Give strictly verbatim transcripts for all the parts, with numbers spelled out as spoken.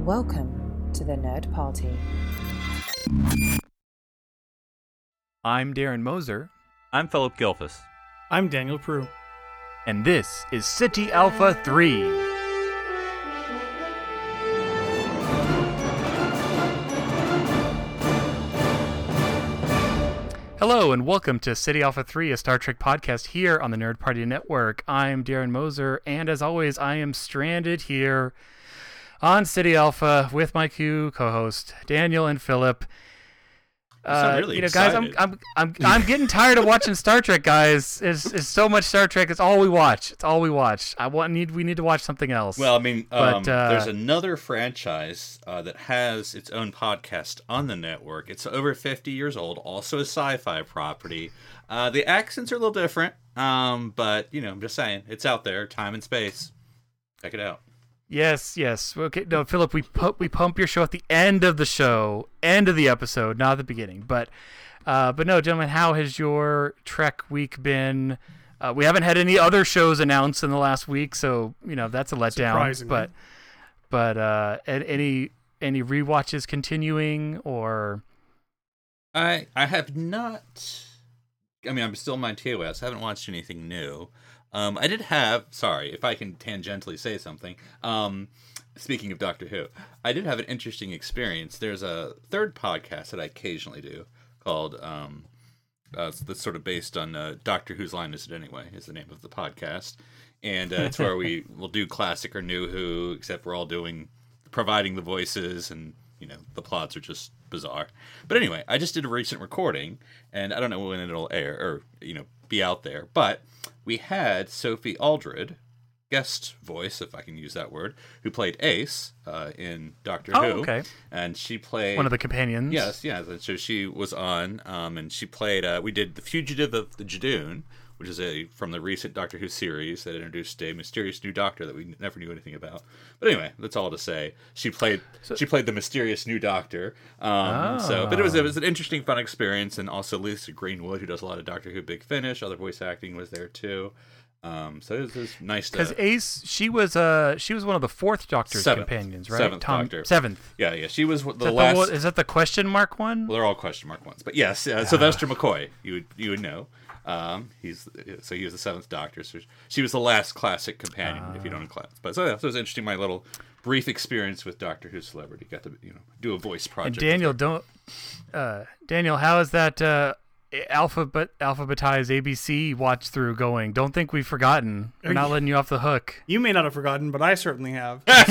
Welcome to the Nerd Party. I'm Darren Moser. I'm Philip Gilfus. I'm Daniel Prue. And this is City Alpha three. Hello and welcome to City Alpha three, a Star Trek podcast here on the Nerd Party Network. I'm Darren Moser, and as always, I am stranded here on City Alpha with my Q co-host Daniel and Philip. Uh, really you know, guys, I'm excited. I'm I'm I'm getting tired of watching Star Trek, guys. It's, it's so much Star Trek. It's all we watch. It's all we watch. I want need we need to watch something else. Well, I mean, um, But, uh, there's another franchise uh, that has its own podcast on the network. It's over fifty years old, also a sci-fi property. Uh, the accents are a little different, um, but, you know, I'm just saying, it's out there, time and space. Check it out. Yes, yes. Okay, no, Philip, we pump we pump your show at the end of the show, end of the episode, not the beginning. But, uh, but no, gentlemen, how has your Trek week been? Uh, we haven't had any other shows announced in the last week, so you know that's a letdown. Surprisingly. But, but uh, and any any rewatches continuing or? I I have not. I mean, I'm still in my T O S. I haven't watched anything new. Um, I did have, sorry, if I can tangentially say something, um, speaking of Doctor Who, I did have an interesting experience. There's a third podcast that I occasionally do called, um, uh, that's sort of based on uh, Doctor Whose Line Is It Anyway, is the name of the podcast. And uh, it's where we will do classic or new Who, except we're all doing, providing the voices, and, you know, the plots are just bizarre. But anyway, I just did a recent recording, and I don't know when it'll air, or, you know, be out there, but we had Sophie Aldred, guest voice, if I can use that word, who played Ace uh, in Doctor Oh, Who. okay. And she played One of the companions. Yes, yes. And so she was on, um, and she played. Uh, we did The Fugitive of the Jadoon, which is a from the recent Doctor Who series that introduced a mysterious new Doctor that we never knew anything about. But anyway, that's all to say. She played. So, she played the mysterious new Doctor. Um, Oh. So, but it was it was an interesting, fun experience, and also Lisa Greenwood, who does a lot of Doctor Who Big Finish, other voice acting, was there too. Um, so it was, it was nice to. Because Ace, she was uh she was one of the fourth Doctor's Seventh. companions, right? Seventh Tom, Doctor. Seventh. Yeah, yeah. She was the Is that last. the, one- is that the question mark one? Well, they're all question mark ones, but yes, uh, Sylvester McCoy, you would you would know. Um, he's so he was the seventh Doctor. So she was the last classic companion, if you don't know class. But so, yeah, so it was interesting. My little brief experience with Doctor Who celebrity, got to you know do a voice project. And Daniel, don't uh, Daniel, how is that uh, alphabet alphabetized A B C watch through going? Don't think we've forgotten. We're not letting you off the hook. You may not have forgotten, but I certainly have. So,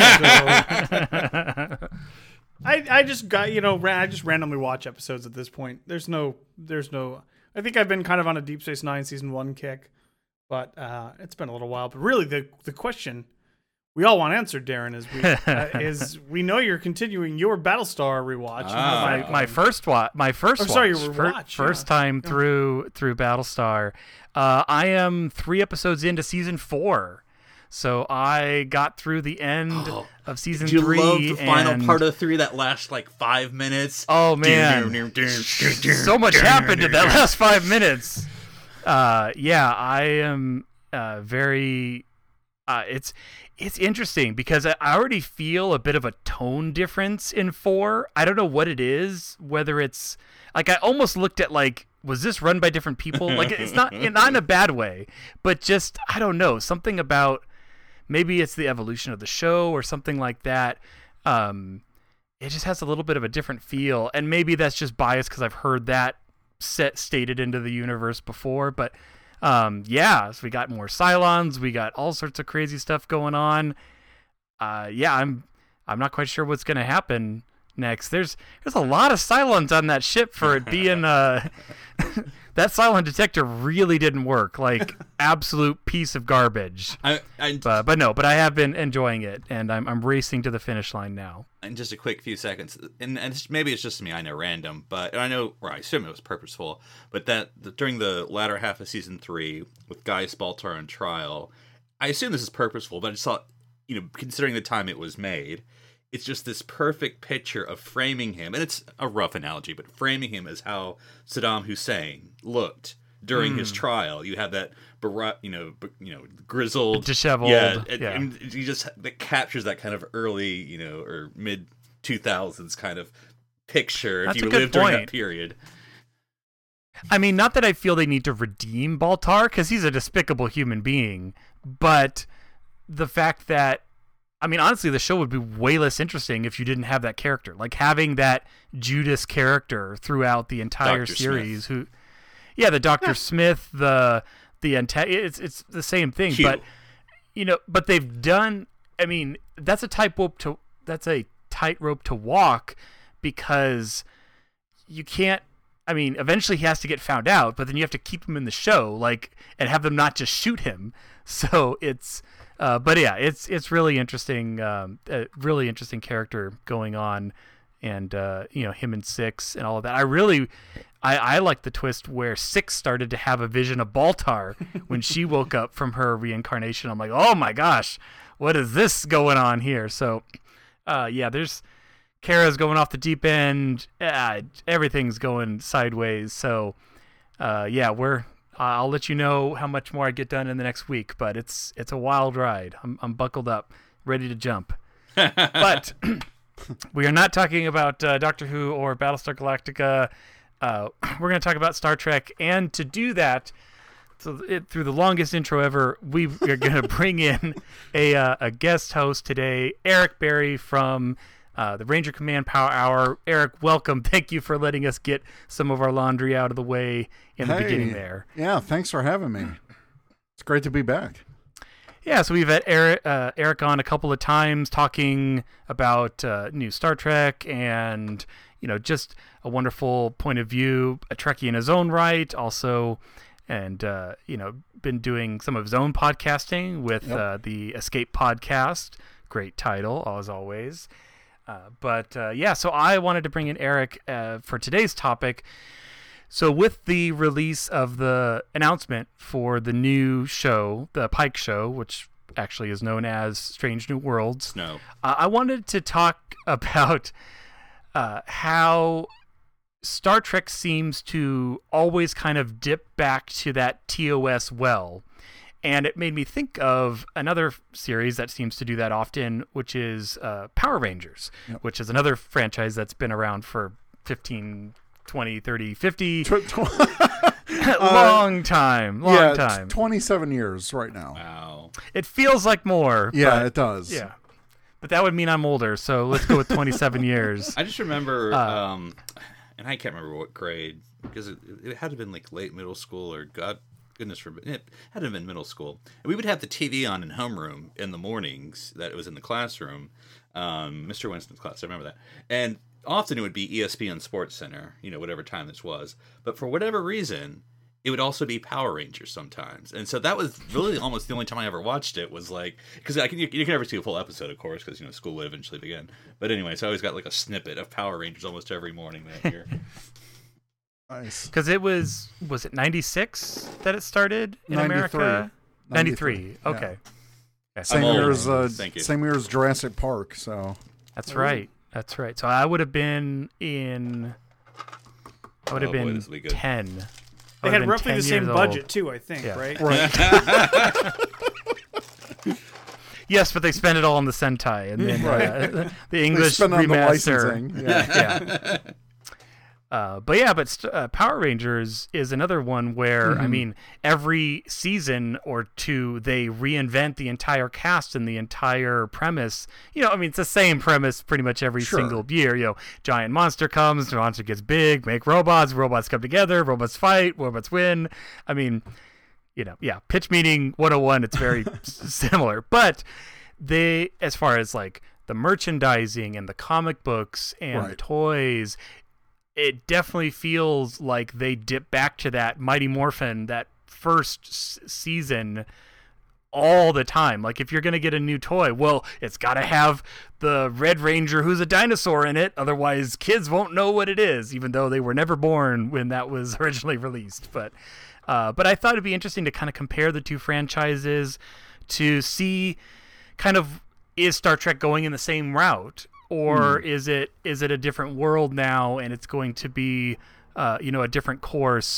I I just got you know ra- I just randomly watch episodes at this point. There's no there's no. I think I've been kind of on a Deep Space Nine season one kick, but uh, it's been a little while. But really, the the question we all want answered, Darren, is we uh, is we know you're continuing your Battlestar rewatch. and how's Ah. that My, going? my first watch, my first Oh, watch, sorry, your fir- watch, first yeah. time Yeah. through through Battlestar. Uh, I am three episodes into season four, so I got through the end Oh, of season Did you three. love the final and- part of three? That last like five minutes. Oh man, so much happened in that last five minutes. Uh, yeah, I am uh, very. Uh, it's it's interesting because I I already feel a bit of a tone difference in four. I don't know what it is. Whether it's like I almost looked at like, was this run by different people? Like it's not not in a bad way, but just I don't know, something about maybe it's the evolution of the show or something like that. Um, it just has a little bit of a different feel, and maybe that's just biased because I've heard that set stated into the universe before. But um, yeah, so we got more Cylons, we got all sorts of crazy stuff going on. Uh, yeah, I'm I'm not quite sure what's gonna happen next. There's there's a lot of Cylons on that ship for it being uh that Cylon detector really didn't work. Like absolute piece of garbage. I, I, But but no, but I have been enjoying it, and I'm I'm racing to the finish line now. in just a quick few seconds, and, and it's, maybe it's just me, I know random, but and I know, or I assume it was purposeful, but that the, during the latter half of season three, with Guy Spaltar on trial, I assume this is purposeful, but I just thought, you know, considering the time it was made, it's just this perfect picture of framing him, and it's a rough analogy, but framing him as how Saddam Hussein looked during Mm. his trial. You have that, bara- you know, b- you know, grizzled, Disheveled, Yeah, and, yeah. and he just that captures that kind of early, you know, or mid two thousands kind of picture. That's if a you good lived during point. that period. I mean, not that I feel they need to redeem Baltar, because he's a despicable human being, but the fact that, I mean, honestly, the show would be way less interesting if you didn't have that character. Like, having that Judas character throughout the entire Doctor series, who, yeah, the Doctor Smith, the, the, anta- it's, it's the same thing, Q. but, you know, but they've done, I mean, that's a tightrope to, that's a tightrope to walk, because you can't, I mean, eventually he has to get found out, but then you have to keep him in the show, like, and have them not just shoot him. So it's, uh, but yeah, it's it's really interesting, um, a really interesting character going on, and uh, you know, him and Six and all of that. I really, I I like the twist where Six started to have a vision of Baltar when she woke up from her reincarnation. I'm like, oh my gosh, what is this going on here? So, uh, yeah, there's. Kara's going off the deep end. Uh, everything's going sideways. So, uh, yeah, we're. Uh, I'll let you know how much more I get done in the next week. But it's it's a wild ride. I'm I'm buckled up, ready to jump. But we are not talking about uh, Doctor Who or Battlestar Galactica. Uh, we're going to talk about Star Trek, and to do that, so it, through the longest intro ever, we are going to bring in a uh, a guest host today, Eric Berry from. Uh, the Ranger Command Power Hour. Eric, welcome. Thank you for letting us get some of our laundry out of the way in the Hey. beginning there. Yeah, thanks for having me. It's great to be back. Yeah, so we've had Eric, uh, Eric on a couple of times talking about uh, new Star Trek and, you know, just a wonderful point of view, a Trekkie in his own right, also, and, uh, you know, been doing some of his own podcasting with Yep. uh, the Escape Podcast. Great title, as always. Uh, but uh, yeah, so I wanted to bring in Eric uh, for today's topic. So with the release of the announcement for the new show, the Pike Show, which actually is known as Strange New Worlds, No. uh, I wanted to talk about uh, how Star Trek seems to always kind of dip back to that T O S well. And it made me think of another series that seems to do that often, which is uh, Power Rangers, Yep. which is another franchise that's been around for fifteen, twenty, thirty, fifty, Tw- tw- long time, long yeah, time. t- twenty-seven years right now. Wow. It feels like more. Yeah, but, it does. yeah. But that would mean I'm older, so let's go with twenty-seven years. I just remember, Uh, um, and I can't remember what grade, because it, it had to have been like late middle school or God, goodness forbid, it had to have been middle school. And we would have the T V on in homeroom in the mornings that it was in the classroom, um, Mister Winston's class, I remember that. And often it would be E S P N Sports Center, you know, whatever time this was. But for whatever reason, it would also be Power Rangers sometimes. And so that was really almost the only time I ever watched it, was like, because I can, you, you can never see a full episode, of course, because, you know, school would eventually begin. But anyway, so I always got like a snippet of Power Rangers almost every morning that year. Nice. Because it was, was it ninety-six that it started in ninety-three. America? ninety-three. ninety-tee, Okay. Okay. Same I'm year old. as uh, Thank you. same year as Jurassic Park. So That's right. That's right. So I would have been in. I would have Oh, boy, been this will be good. ten. I They would have had been roughly ten the same years budget old. too, I think, Yeah. right? right. Yes, but they spent it all on the Sentai and then Right. uh, the They English spent on the remaster. licensing. Yeah. Yeah. Uh, but yeah, but st- uh, Power Rangers is another one where, I Mhm. mean, every season or two, they reinvent the entire cast and the entire premise. You know, I mean, it's the same premise pretty much every Sure. single year. You know, giant monster comes, the monster gets big, make robots, robots come together, robots fight, robots win. I mean, you know, yeah, pitch meeting one oh one, it's very s- similar. But they, as far as like the merchandising and the comic books and the Right. toys, it definitely feels like they dip back to that Mighty Morphin, that first s- season, all the time. Like, if you're going to get a new toy, well, it's got to have the Red Ranger who's a dinosaur in it. Otherwise, kids won't know what it is, even though they were never born when that was originally released. But, uh, but I thought it'd be interesting to kind of compare the two franchises to see kind of, is Star Trek going in the same route? Or is it is it a different world now, and it's going to be, uh, you know, a different course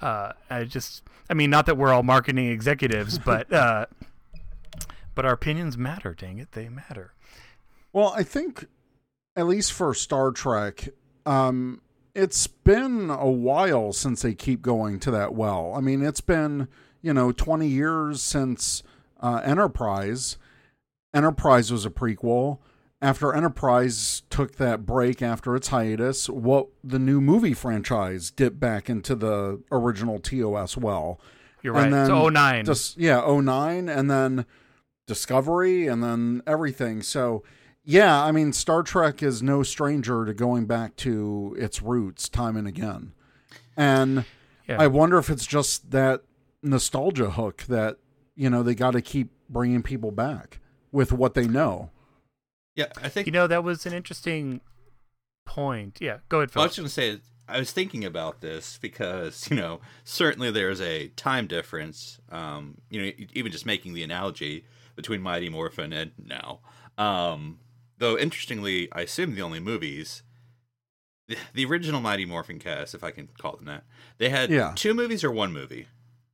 Uh, I just, I mean, not that we're all marketing executives, but uh, but our opinions matter. Dang it, they matter. Well, I think, at least for Star Trek, um, it's been a while since they keep going to that well. I mean, it's been, you know, twenty years since uh, Enterprise. Enterprise was a prequel. After Enterprise took that break after its hiatus, what the new movie franchise dipped back into the original T O S well. You're right. And then So oh nine. Just, yeah, oh nine, and then Discovery, and then everything. So, yeah, I mean, Star Trek is no stranger to going back to its roots time and again. And Yeah. I wonder if it's just that nostalgia hook that, you know, they got to keep bringing people back with what they know. Yeah, I think. You know, that was an interesting point. Yeah, go ahead, Phil. I was going to say, I was thinking about this because, you know, certainly there's a time difference, um, you know, even just making the analogy between Mighty Morphin and now. Um, though, interestingly, I assume the only movies, the, the original Mighty Morphin cast, if I can call them that, they had Yeah. two movies or one movie?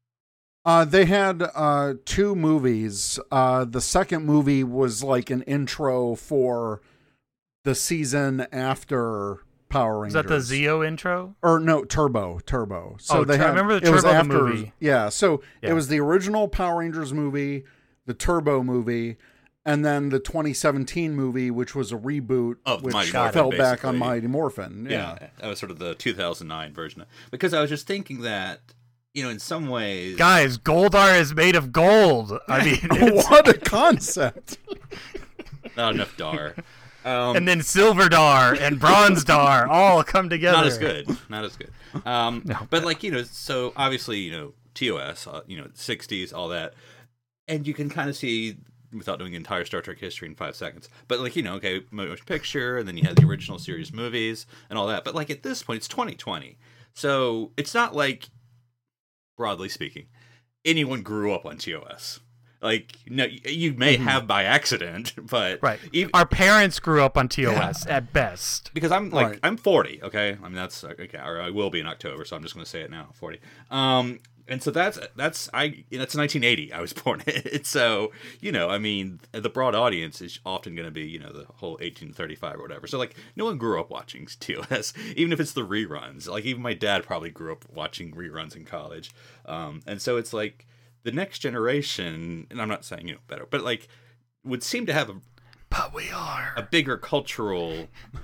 Uh, they had uh, two movies. Uh, the second movie was like an intro for the season after Power Was Rangers. that the Zeo intro? Or no, Turbo, Turbo. So Oh, they Tur- I had, remember the it was Turbo the after, movie. Yeah, so Yeah. it was the original Power Rangers movie, the Turbo movie, and then the twenty seventeen movie, which was a reboot, Of which Mighty fell Morphin, back on basically. Mighty Morphin. Yeah. Yeah. That was sort of the two thousand nine version. Because I was just thinking that, you know, in some ways. Guys, Goldar is made of gold. I mean, it's- What a concept! Not enough Dar. Um, and then Silver Dar and Bronze Dar all come together. Not as good. Not as good. Um, but like, you know, so obviously, you know, T O S, uh, you know, sixties, all that. And you can kind of see, without doing the entire Star Trek history in five seconds, but like, you know, okay, motion picture, and then you had the original series movies and all that. But like at this point, it's twenty twenty. So it's not like, broadly speaking, anyone grew up on T O S. Like, no, you may have by accident, but Right. even, Our parents grew up on T O S at best. because I'm like Right. I'm forty, okay. I mean that's okay, or I will be in October, so I'm just going to say it now. forty, um, and so that's that's I that's nineteen eighty. I was born. It's so you know, I mean, the broad audience is often going to be you know the whole eighteen thirty-five or whatever. So like, no one grew up watching T O S, even if it's the reruns. Like even my dad probably grew up watching reruns in college, um, and so it's like the next generation, and I'm not saying you know better, but like would seem to have a But we are. a bigger cultural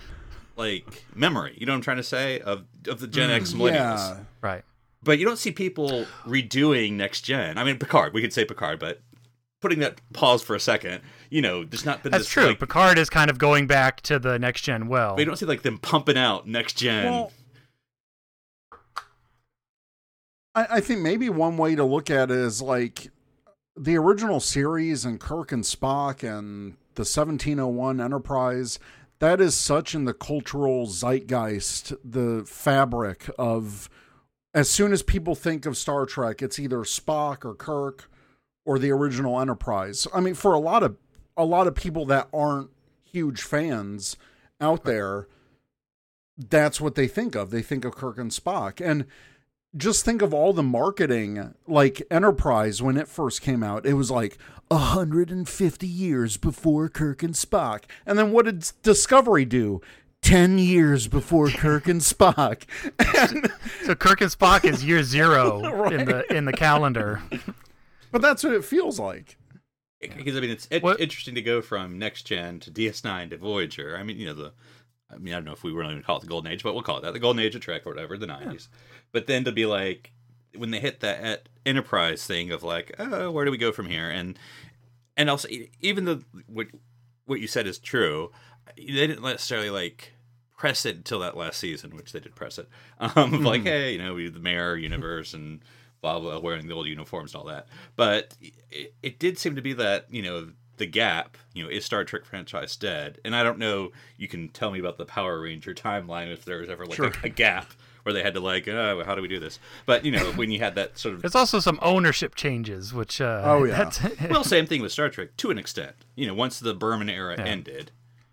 like memory, you know what I'm trying to say, of of the Gen X millennials. Yeah. Right. But you don't see people redoing Next Gen. I mean, Picard, we could say Picard, but putting that pause for a second, you know, there's not been That's this true. like, Picard is kind of going back to the next gen well. but you don't see like them pumping out Next Gen. Well, I, I think maybe one way to look at it is like the original series and Kirk and Spock and the seventeen oh one Enterprise. That is such in the cultural zeitgeist, the fabric of. As soon as people think of Star Trek, it's either Spock or Kirk or the original Enterprise. I mean, for a lot of a lot of people that aren't huge fans out there, that's what they think of. They think of Kirk and Spock. And just think of all the marketing, like Enterprise, when it first came out, it was like one hundred fifty years before Kirk and Spock. And then what did Discovery do? ten years before Kirk and Spock. And, So Kirk and Spock is year zero Right. in the in the calendar. but that's what it feels like. Because I mean, it's it, What- interesting to go from Next Gen to D S nine to Voyager. I mean, you know, the, I mean, I don't know if we really even call it the Golden Age, but we'll call it that, the Golden Age of Trek or whatever, the nineties. But then to be like, when they hit that at Enterprise thing of like, oh, where do we go from here? And and also, even though what what you said is true, they didn't necessarily like press it until that last season, which they did press it. Um, of like, hey, you know, we the Mirror universe and blah blah, wearing the old uniforms and all that. But it, it did seem to be that you know the gap. You know, is Star Trek franchise dead? And I don't know. You can tell me about the Power Ranger timeline if there was ever like Sure. a, a gap where they had to like, oh, how do we do this? But you know, when you had that sort of There's also some ownership changes, which uh, Oh, yeah. that's- well, same thing with Star Trek to an extent. You know, once the Berman era Yeah. ended,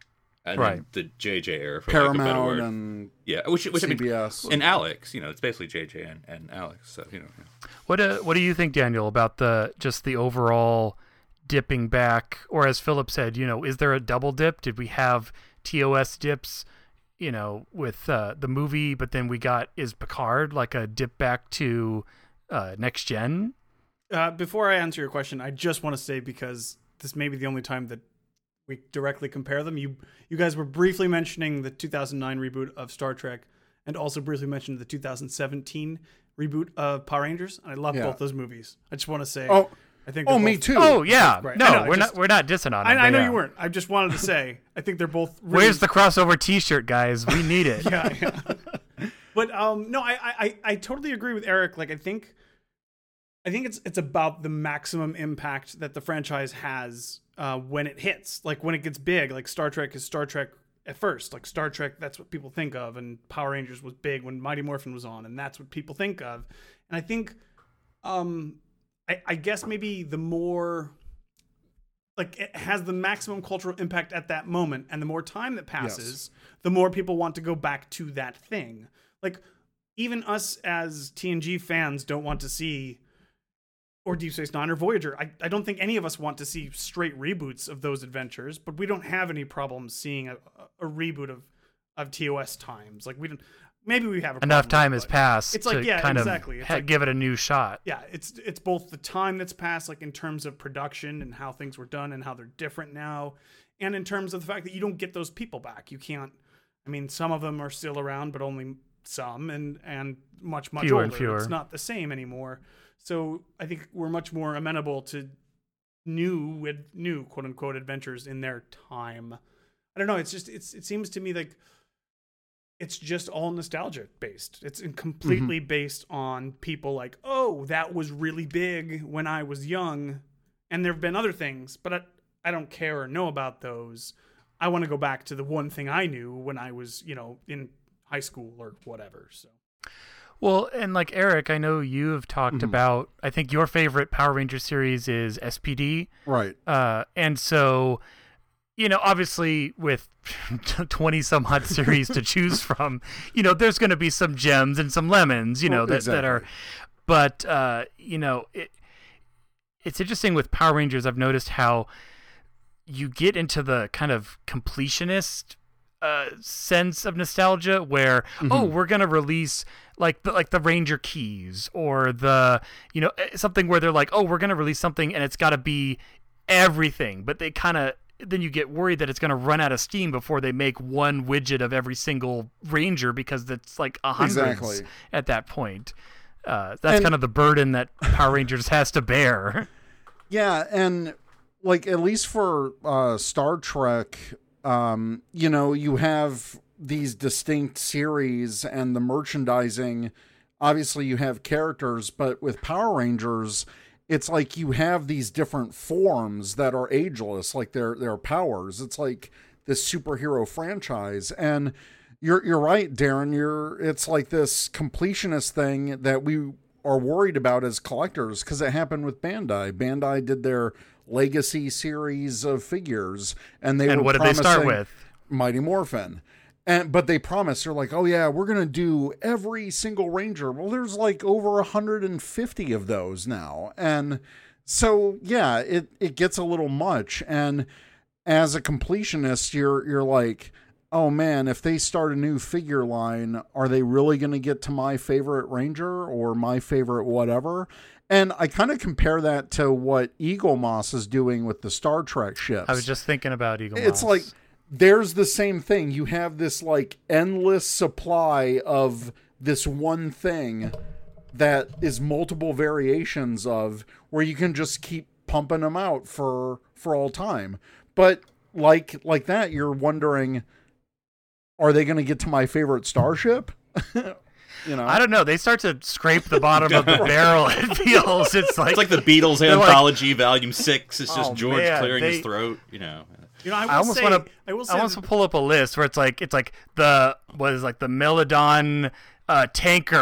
and Right. then the J J era, for lack of a better Paramount word. and Yeah, which, which I mean, C B S. and Alex, you know, it's basically J J and, and Alex. So you know, yeah. What uh, what do you think, Daniel, about the just the overall dipping back, or as Philip said, you know, is there a double dip? Did we have T O S dips, you know, with uh, the movie, but then we got is Picard like a dip back to uh, next gen? Uh, before I answer your question, I just want to say, because this may be the only time that we directly compare them. You you guys were briefly mentioning the two thousand nine reboot of Star Trek, and also briefly mentioned the two thousand seventeen reboot of Power Rangers. And I love Yeah. both those movies. I just want to say, Oh, I think oh, they're me both- too. Oh yeah, Right. no, I know, I we're just- not we're not dissing on I, them. I but know yeah. you weren't. I just wanted to say, I think they're both. Really, Where's the crossover T-shirt, guys? We need it. yeah, yeah. But um, no, I, I I totally agree with Eric. Like, I think, I think it's it's about the maximum impact that the franchise has uh, when it hits. Like when it gets big. Like Star Trek is Star Trek at first. Like Star Trek, that's what people think of, and Power Rangers was big when Mighty Morphin was on, and that's what people think of. And I think, um, I, I guess maybe the more. Like it has the maximum cultural impact at that moment, and the more time that passes, the more people want to go back to that thing. Like even us as T N G fans don't want to see, or Deep Space Nine or Voyager. I, I don't think any of us want to see straight reboots of those adventures, but we don't have any problems seeing a, a reboot of, of T O S times. Like we don't. Maybe we have a Enough problem time with has it, but passed It's like to yeah, kind exactly. of It's ha- like, give it a new shot. yeah, it's it's both the time that's passed, like in terms of production and how things were done and how they're different now, and in terms of the fact that you don't get those people back. You can't. I mean, some of them are still around, but only some, and and much much Fewer older. and fewer. It's not the same anymore. So I think we're much more amenable to new with new quote unquote adventures in their time. I don't know. It's just it's it seems to me like. It's just all nostalgia based. It's in- completely Mm-hmm. based on people like, oh, that was really big when I was young. And there have been other things, but I, I don't care or know about those. I want to go back to the one thing I knew when I was, you know, in high school or whatever. So, Well, and like Eric, I know you have talked Mhm. about, I think your favorite Power Ranger series is S P D. right. Uh, and so, you know, obviously with twenty some odd series to choose from, you know, there's going to be some gems and some lemons, you know, Well, that, that are, exactly. but, uh, you know, it, it's interesting with Power Rangers. I've noticed how you get into the kind of completionist uh, sense of nostalgia where, oh, we're going to release like the, like the Ranger keys or the, you know, something where they're like, oh, we're going to release something and it's got to be everything, but they kind of, then you get worried that it's going to run out of steam before they make one widget of every single Ranger because it's like a hundreds Exactly. at that point. Uh, that's And- kind of the burden that Power Rangers has to bear. Yeah, and like at least for uh, Star Trek, um, you know, you have these distinct series and the merchandising. Obviously, you have characters, but with Power Rangers, it's like you have these different forms that are ageless, like their their powers. It's like this superhero franchise, and you're you're right, Darren. You're it's like this completionist thing that we are worried about as collectors because it happened with Bandai. Bandai did their Legacy series of figures, and they And were what did they start promising with? Mighty Morphin. And but they promised, they're like, oh yeah, we're gonna do every single Ranger. Well, there's like over one hundred fifty of those now, and so yeah, it it gets a little much. And as a completionist, you're you're like, oh man, if they start a new figure line, are they really gonna get to my favorite Ranger or my favorite whatever? And I kind of compare that to what Eagle Moss is doing with the Star Trek ships. I was just thinking about Eagle It's Moss. like there's the same thing. You have this like endless supply of this one thing that is multiple variations of where you can just keep pumping them out for for all time. But like like that, you're wondering, are they going to get to my favorite starship? You know, I don't know. They start to scrape the bottom of the barrel. It feels it's like It's like the Beatles They're like- anthology, volume six. It's just Oh, George man, clearing they- his throat. You know, you know, I will I almost say, want to. I will say, I almost pull up a list where it's like it's like the what is like the Melodon uh, tanker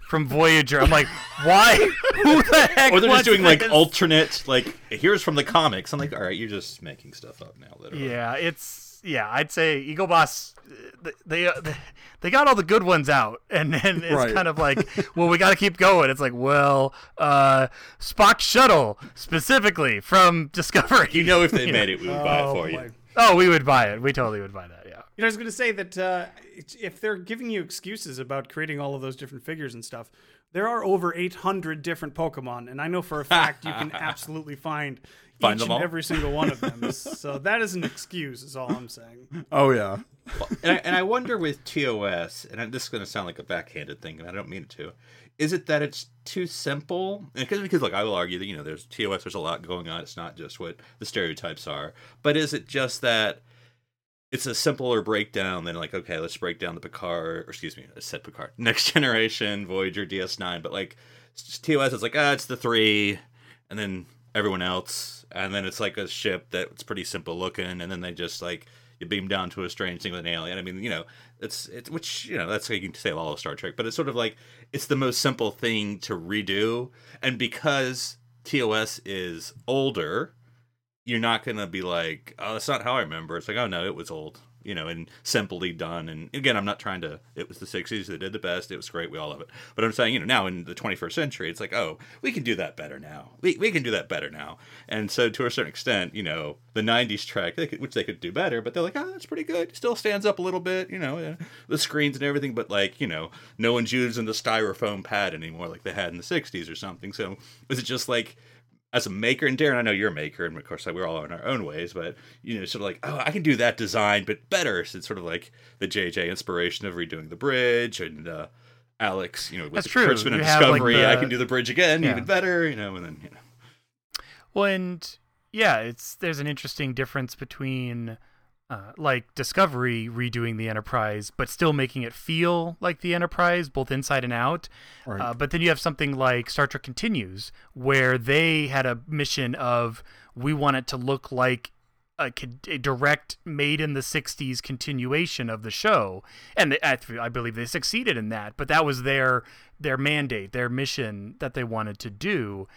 from Voyager. I'm like, why? Who the heck? Or they're just wants doing like this? alternate, like here's from the comics. I'm like, all right, you're just making stuff up now, literally. Yeah, it's yeah. I'd say Eagle Boss. They they, they got all the good ones out, and then it's Right. kind of like, well, we got to keep going. It's like, well, uh, Spock shuttle specifically from Discovery. You know, if they You made it, we would buy it Oh, for boy. you. Oh, we would buy it. We totally would buy that. Yeah. You know, I was going to say that uh, if they're giving you excuses about creating all of those different figures and stuff, there are over eight hundred different Pokemon, and I know for a fact you can absolutely find, Find each them and all? every single one of them. So that is an excuse, is all I'm saying. Oh yeah. Well, and, I, and I wonder with T O S, and this is going to sound like a backhanded thing, and I don't mean it to. Is it that it's too simple? Because, because look, I will argue that, you know, there's T O S, there's a lot going on. It's not just what the stereotypes are. But is it just that it's a simpler breakdown than like, okay, let's break down the Picard, or excuse me, I said Picard, Next Generation, Voyager, D S nine, but like T O S, it's like, ah, it's the three, and then everyone else, and then it's like a ship that's pretty simple looking, and then they just like, you beam down to a strange thing with an alien. I mean, you know, it's it's which, you know, that's how you can say all of Star Trek, but it's sort of like it's the most simple thing to redo, and because T O S is older, you're not gonna be like, oh, that's not how I remember. It's like, oh no, it was old, you know, and simply done. And again, I'm not trying to. It was the sixties. They did the best. It was great. We all love it. But I'm saying, you know, now in the twenty-first century, it's like, oh, we can do that better now. We we can do that better now. And so to a certain extent, you know, the nineties Trek, they could, which they could do better, but they're like, oh, that's pretty good. Still stands up a little bit, you know, yeah, the screens and everything. But like, you know, no one's using the styrofoam pad anymore like they had in the sixties or something. So is it just like, as a maker, and Darren, I know you're a maker, and of course we're all in our own ways, but, you know, sort of like, oh, I can do that design, but better. So it's sort of like the J J inspiration of redoing the bridge, and uh, Alex, you know, with That's the true. Kurtzman and You have, like, Discovery, the- I can do the bridge again, Yeah. even better, you know, and then, you know. Well, and yeah, it's there's an interesting difference between uh, like Discovery redoing the Enterprise, but still making it feel like the Enterprise, both inside and out. Right. Uh, but then you have something like Star Trek Continues, where they had a mission of, we want it to look like a, con- a direct made in the sixties continuation of the show, and they, I, I believe they succeeded in that. But that was their their mandate, their mission that they wanted to do.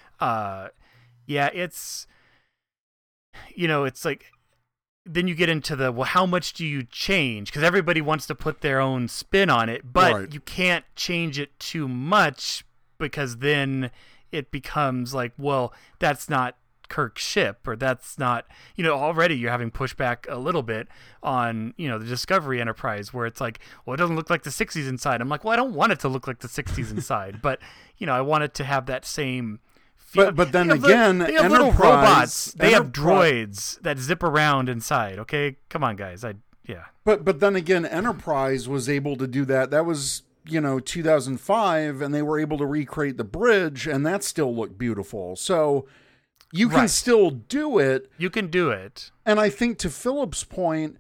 Uh, yeah, it's, you know, it's like, then you get into the, well, how much do you change? Because everybody wants to put their own spin on it, but Right. you can't change it too much, because then it becomes like, well, that's not Kirk's ship, or that's not, you know, already you're having pushback a little bit on, you know, the Discovery Enterprise, where it's like, well, it doesn't look like the sixties inside. I'm like, well, I don't want it to look like the sixties inside, but, you know, I want it to have that same feel. But- but then They have again, li- they have little Enterprise- robots. They have Enterprise- droids that zip around inside. Okay, come on, guys. I yeah. But but then again, Enterprise was able to do that. That was, you know, two thousand five, and they were able to recreate the bridge, and that still looked beautiful. So you can Right. still do it. You can do it. And I think to Philip's point,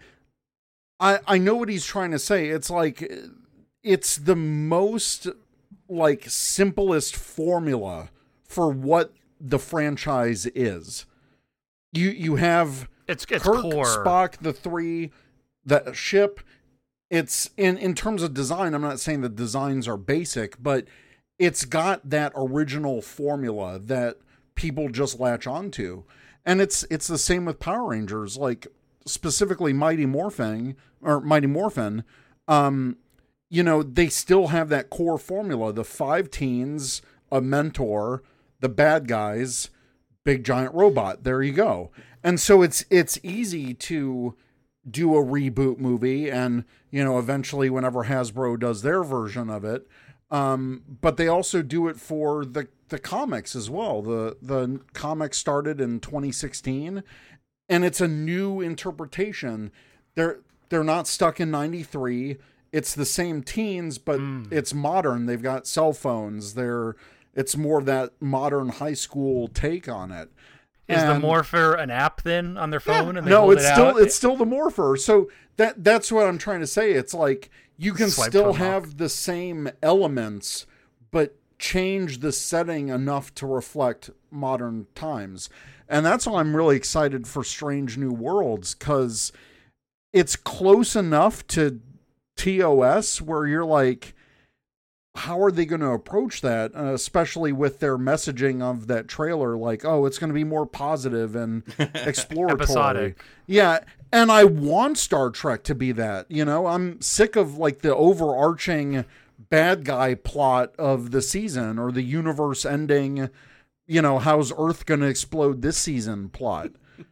I I know what he's trying to say. It's like, it's the most like simplest formula for what the franchise is. You you have It's it's Kirk, core. Spock, the three, the ship. It's in in terms of design. I'm not saying the designs are basic, but it's got that original formula that people just latch onto, and it's it's the same with Power Rangers. Like specifically Mighty Morphin or Mighty Morphin. Um, you know, they still have that core formula: the five teens, a mentor, the bad guys, big giant robot. There you go. And so it's it's easy to do a reboot movie, and, you know, eventually whenever Hasbro does their version of it, um, but they also do it for the the comics as well. The the comic started in twenty sixteen, and it's a new interpretation. They're they're not stuck in ninety-three. It's the same teens, but Mm. it's modern. They've got cell phones. They're it's more of that modern high school take on it. Is And- the Morpher an app then on their phone? And they no, hold it's it still out? it's still the Morpher. So that that's what I'm trying to say. It's like you can Swipe still from have the same elements, but change the setting enough to reflect modern times. And that's why I'm really excited for Strange New Worlds, because it's close enough to T O S where you're like, how are they going to approach that, uh, especially with their messaging of that trailer, like, oh, it's going to be more positive and exploratory. Episodic. Yeah, and I want Star Trek to be that. You know, I'm sick of like the overarching bad guy plot of the season or the universe ending, you know, how's Earth going to explode this season plot.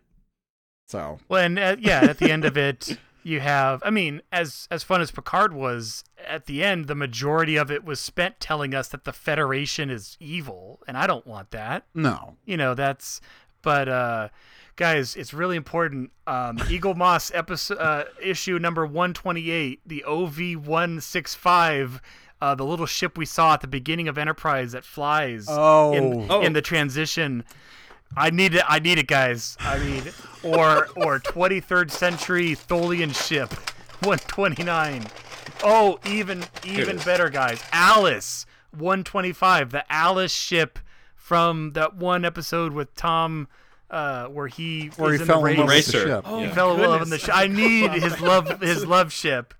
So, well, and uh, yeah, at the end of it, you have, I mean, as as fun as Picard was, at the end, the majority of it was spent telling us that the Federation is evil, and I don't want that. no. You know, that's, but, uh, guys, it's really important. Um, Eagle Moss episode, uh, issue number one twenty-eight, the O V one sixty-five, uh, the little ship we saw at the beginning of Enterprise that flies Oh. in, Oh. in the transition. I need it. I need it, guys. I mean, or or twenty-third century Tholian ship, one twenty-nine. Oh, even even is. better, guys. Alice, one twenty-five. The Alice ship from that one episode with Tom, uh, where he Where is he in fell the in love with race. the Racer. ship. Oh, He Yeah. fell in love in the goodness. ship. I need his love his love ship.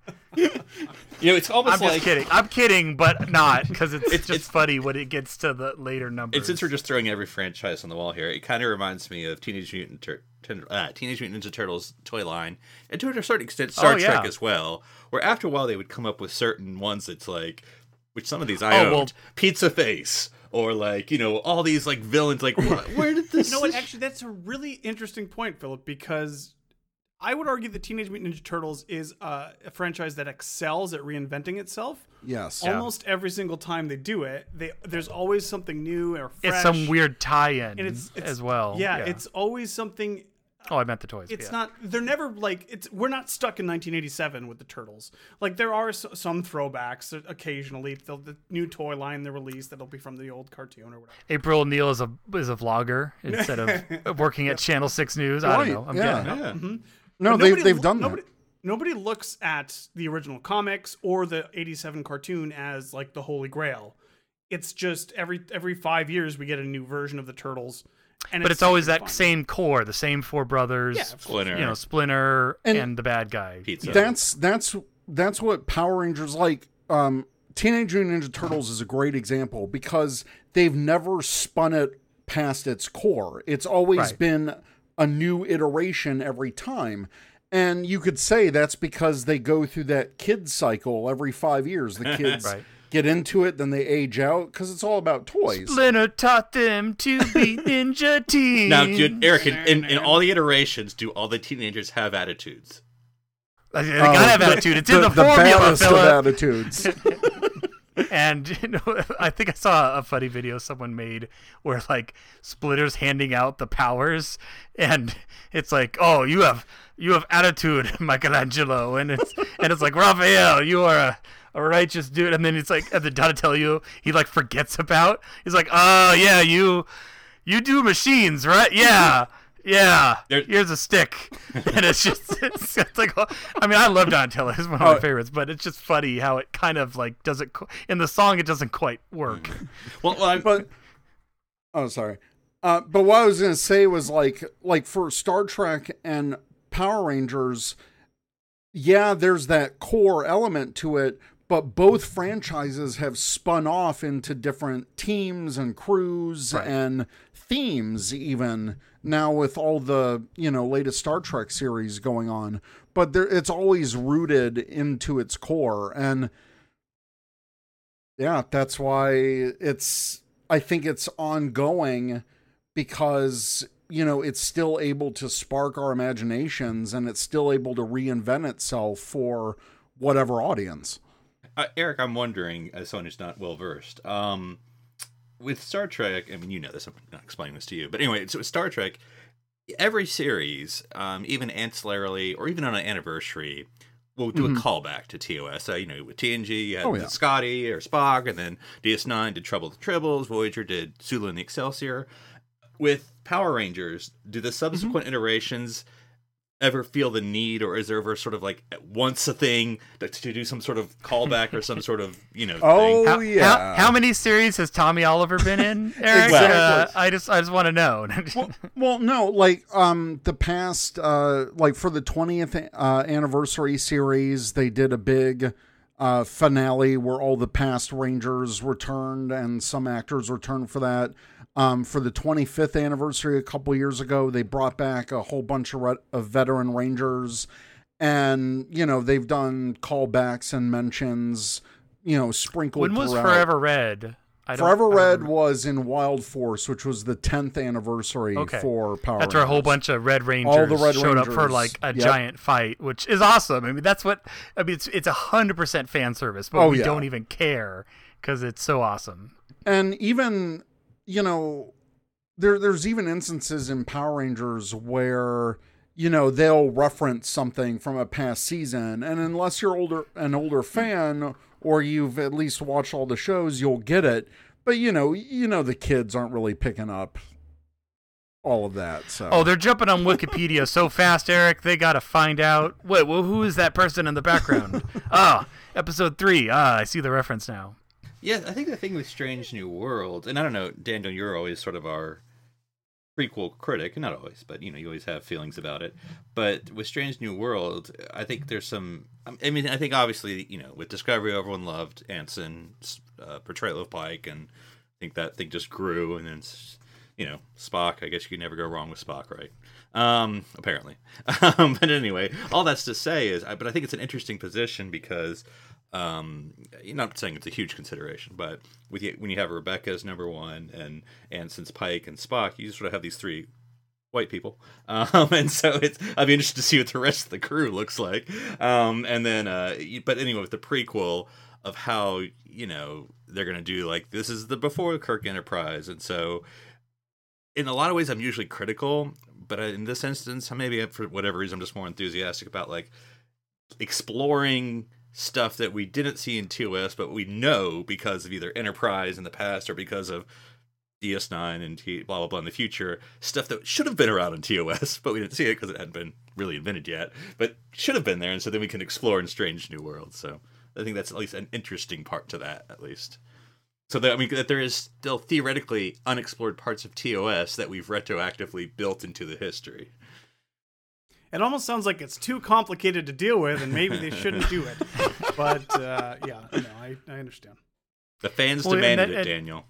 You know, it's almost I'm like just kidding. I'm kidding, but not, because it's, It's- just it's- funny when it gets to the later numbers. And since we're just throwing every franchise on the wall here, it kind of reminds me of Teenage Mutant Tur- Tur- uh, Teenage Mutant Ninja Turtles toy line, and to a certain extent Star Oh, yeah. Trek as well. Where after a while they would come up with certain ones that's like, which some of these I Oh, owned, well- Pizza Face, or like you know all these like villains. Like, what, where did this? You know what? Actually, that's a really interesting point, Philip, because I would argue that Teenage Mutant Ninja Turtles is uh, a franchise that excels at reinventing itself. Yes. Almost every single time they do it, they there's always something new or fresh. it's some weird tie-in and it's, it's as well. Yeah, it's always something. Oh, I meant the toys. It's yeah. not. They're never like. It's. We're not stuck in nineteen eighty-seven with the Turtles. Like there are s- some throwbacks occasionally. The, the new toy line they release that'll be from the old cartoon or whatever. April O'Neil is a is a vlogger instead of working at Channel Six News. I Right, don't know. I'm yeah. getting it. Yeah. No, But they, nobody they've lo- done nobody, that. Nobody looks at the original comics or the eighty-seven cartoon as like the Holy Grail. It's just every every five years we get a new version of the Turtles. And But it's always that fun. same core, the same four brothers. Yeah, of course. Splinter. You know, Splinter and, And- the bad guy. Pizza. That's that's that's what Power Rangers like. Um, Teenage Mutant Ninja Turtles is a great example because they've never spun it past its core. It's always Right. been a new iteration every time. And you could say that's because they go through that kid cycle every five years. The kids Right. get into it, then they age out because it's all about toys. Splinter taught them to be ninja teens. Now, dude, Eric, in, in, in all the iterations, do all the teenagers have attitudes? They gotta have Oh, the- attitude. It's in the, the formula, baddest of fella. attitudes. And you know, I think I saw a funny video someone made where like Splinter's handing out the powers, and it's like, "Oh, you have you have attitude, Michelangelo," and it's and it's like, "Raphael, you are a, a righteous dude," and then it's like, and then Donatello, he like forgets about. He's like, "Oh yeah, you you do machines, right? Yeah." Yeah, There- here's a stick, and it's just it's, it's like I mean I love Donatello, he's one of my Oh. favorites, but it's just funny how it kind of like doesn't qu- in the song it doesn't quite work. Well, well I'm, But oh, sorry. Uh, but what I was gonna say was like, like for Star Trek and Power Rangers, yeah, there's that core element to it, but both franchises have spun off into different teams and crews Right. and themes even now with all the, you know, latest Star Trek series going on. But there, it's always rooted into its core. And yeah, that's why it's, I think it's ongoing because, you know, it's still able to spark our imaginations and it's still able to reinvent itself for whatever audience. uh, Eric, I'm wondering, as someone who's not well versed, um, with Star Trek, I mean, you know this, I'm not explaining this to you, but anyway, so with Star Trek, every series, um, even ancillarily or even on an anniversary, will do Mhm. a callback to T O S. So, you know, with T N G, you had Oh, yeah. Scotty or Spock, and then D S nine did Trouble with the Tribbles, Voyager did Sulu and the Excelsior. With Power Rangers, do the subsequent iterations ever feel the need, or is there ever sort of like once a thing to, to do some sort of callback or some sort of, you know, Oh, thing? How, yeah. how, how many series has Tommy Oliver been in, Eric? Exactly. Uh, I just I just want to know. well, well, no, like um, the past, uh, like for the twentieth uh, anniversary series, they did a big uh, finale where all the past Rangers returned and some actors returned for that. Um, for the twenty-fifth anniversary a couple years ago, they brought back a whole bunch of, re- of veteran Rangers. And, you know, they've done callbacks and mentions, you know, sprinkled When was throughout. Forever Red? I don't, Forever I don't Red remember. was in Wild Force, which was the tenth anniversary Okay. for Power That's where a whole Rangers. bunch of Red Rangers All the Red showed up for Rangers. like a Yep. giant fight, which is awesome. I mean, that's what I mean. It's it's a hundred percent fan service, but Oh, we yeah. don't even care because it's so awesome. And even, you know, there there's even instances in Power Rangers where, you know, they'll reference something from a past season, and unless you're older an older fan or you've at least watched all the shows, you'll get it. But you know, you know the kids aren't really picking up all of that. So Oh, they're jumping on Wikipedia so fast, Eric. They got to find out. Wait, well, who is that person in the background? Ah, episode three. Ah, I see the reference now. Yeah, I think the thing with Strange New World, and I don't know, Daniel, you're always sort of our prequel critic, not always, but you know, you always have feelings about it. But with Strange New World, I think there's some. I mean, I think obviously, you know, with Discovery, everyone loved Anson's uh, portrayal of Pike, and I think that thing just grew. And then, you know, Spock. I guess you can never go wrong with Spock, right? Um, apparently. Um, but anyway, all that's to say is, but I think it's an interesting position because. Um, you're not saying it's a huge consideration, but with you, when you have Rebecca as number one and Anson's Pike and Spock, you sort of have these three white people, um, and so it's I'd be interested to see what the rest of the crew looks like. Um, and then, uh, but anyway, with the prequel of how you know they're gonna do like this is the before Kirk Enterprise, and so in a lot of ways I'm usually critical, but in this instance, maybe for whatever reason I'm just more enthusiastic about like exploring stuff that we didn't see in T O S, but we know because of either Enterprise in the past or because of D S nine and T- blah, blah, blah in the future. Stuff that should have been around in T O S, but we didn't see it because it hadn't been really invented yet, but should have been there. And so then we can explore in Strange New Worlds. So I think that's at least an interesting part to that, at least. So that, I mean, that there is still theoretically unexplored parts of T O S that we've retroactively built into the history. It almost sounds like it's too complicated to deal with, and maybe they shouldn't do it. But uh, yeah, no, I, I understand. The fans Well, and demanded that- it, and- Daniel.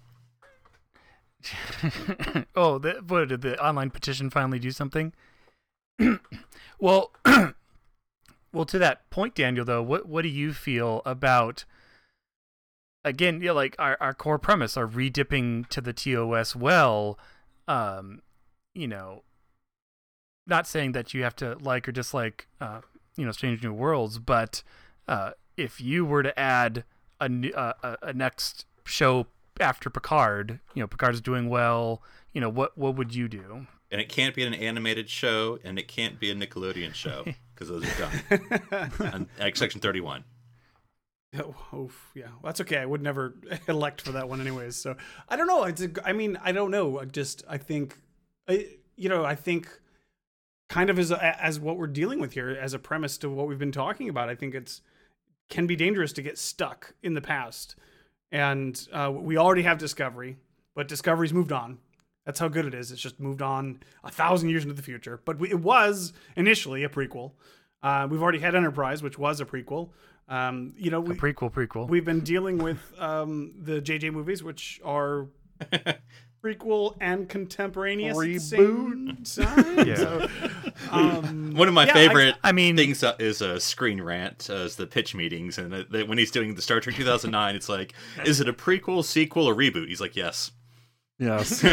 oh, the, what did the online petition finally do something? well, well, to that point, Daniel, though, what what do you feel about? Again, yeah, like our, our core premise, our re-dipping to the T O S well, um, you know, not saying that you have to like or dislike, uh, you know, Strange New Worlds, but uh, if you were to add a, new, uh, a a next show after Picard, you know, Picard's doing well, you know, what what would you do? And it can't be an animated show, and it can't be a Nickelodeon show, because those are done. On, like Section thirty-one. Oh, oof, yeah, well, that's okay. I would never elect for that one, anyways. So I don't know. It's a, I mean, I don't know. I just I think, I, you know, I think kind of as a, as what we're dealing with here as a premise to what we've been talking about. I think it's can be dangerous to get stuck in the past, and uh, we already have Discovery, but Discovery's moved on. That's how good it is. It's just moved on a thousand years into the future. But we, it was initially a prequel. Uh, we've already had Enterprise, which was a prequel. Um, you know, we, A prequel, prequel. we've been dealing with um, the J J movies, which are prequel and contemporaneous Reboot. at the same time. Yeah. So, um, One of my yeah, I- favorite I mean- things uh, is a screen rant, uh, is the pitch meetings, and uh, they, when he's doing the Star Trek two thousand nine, it's like, is it a prequel, sequel, or reboot? He's like, yes. yes.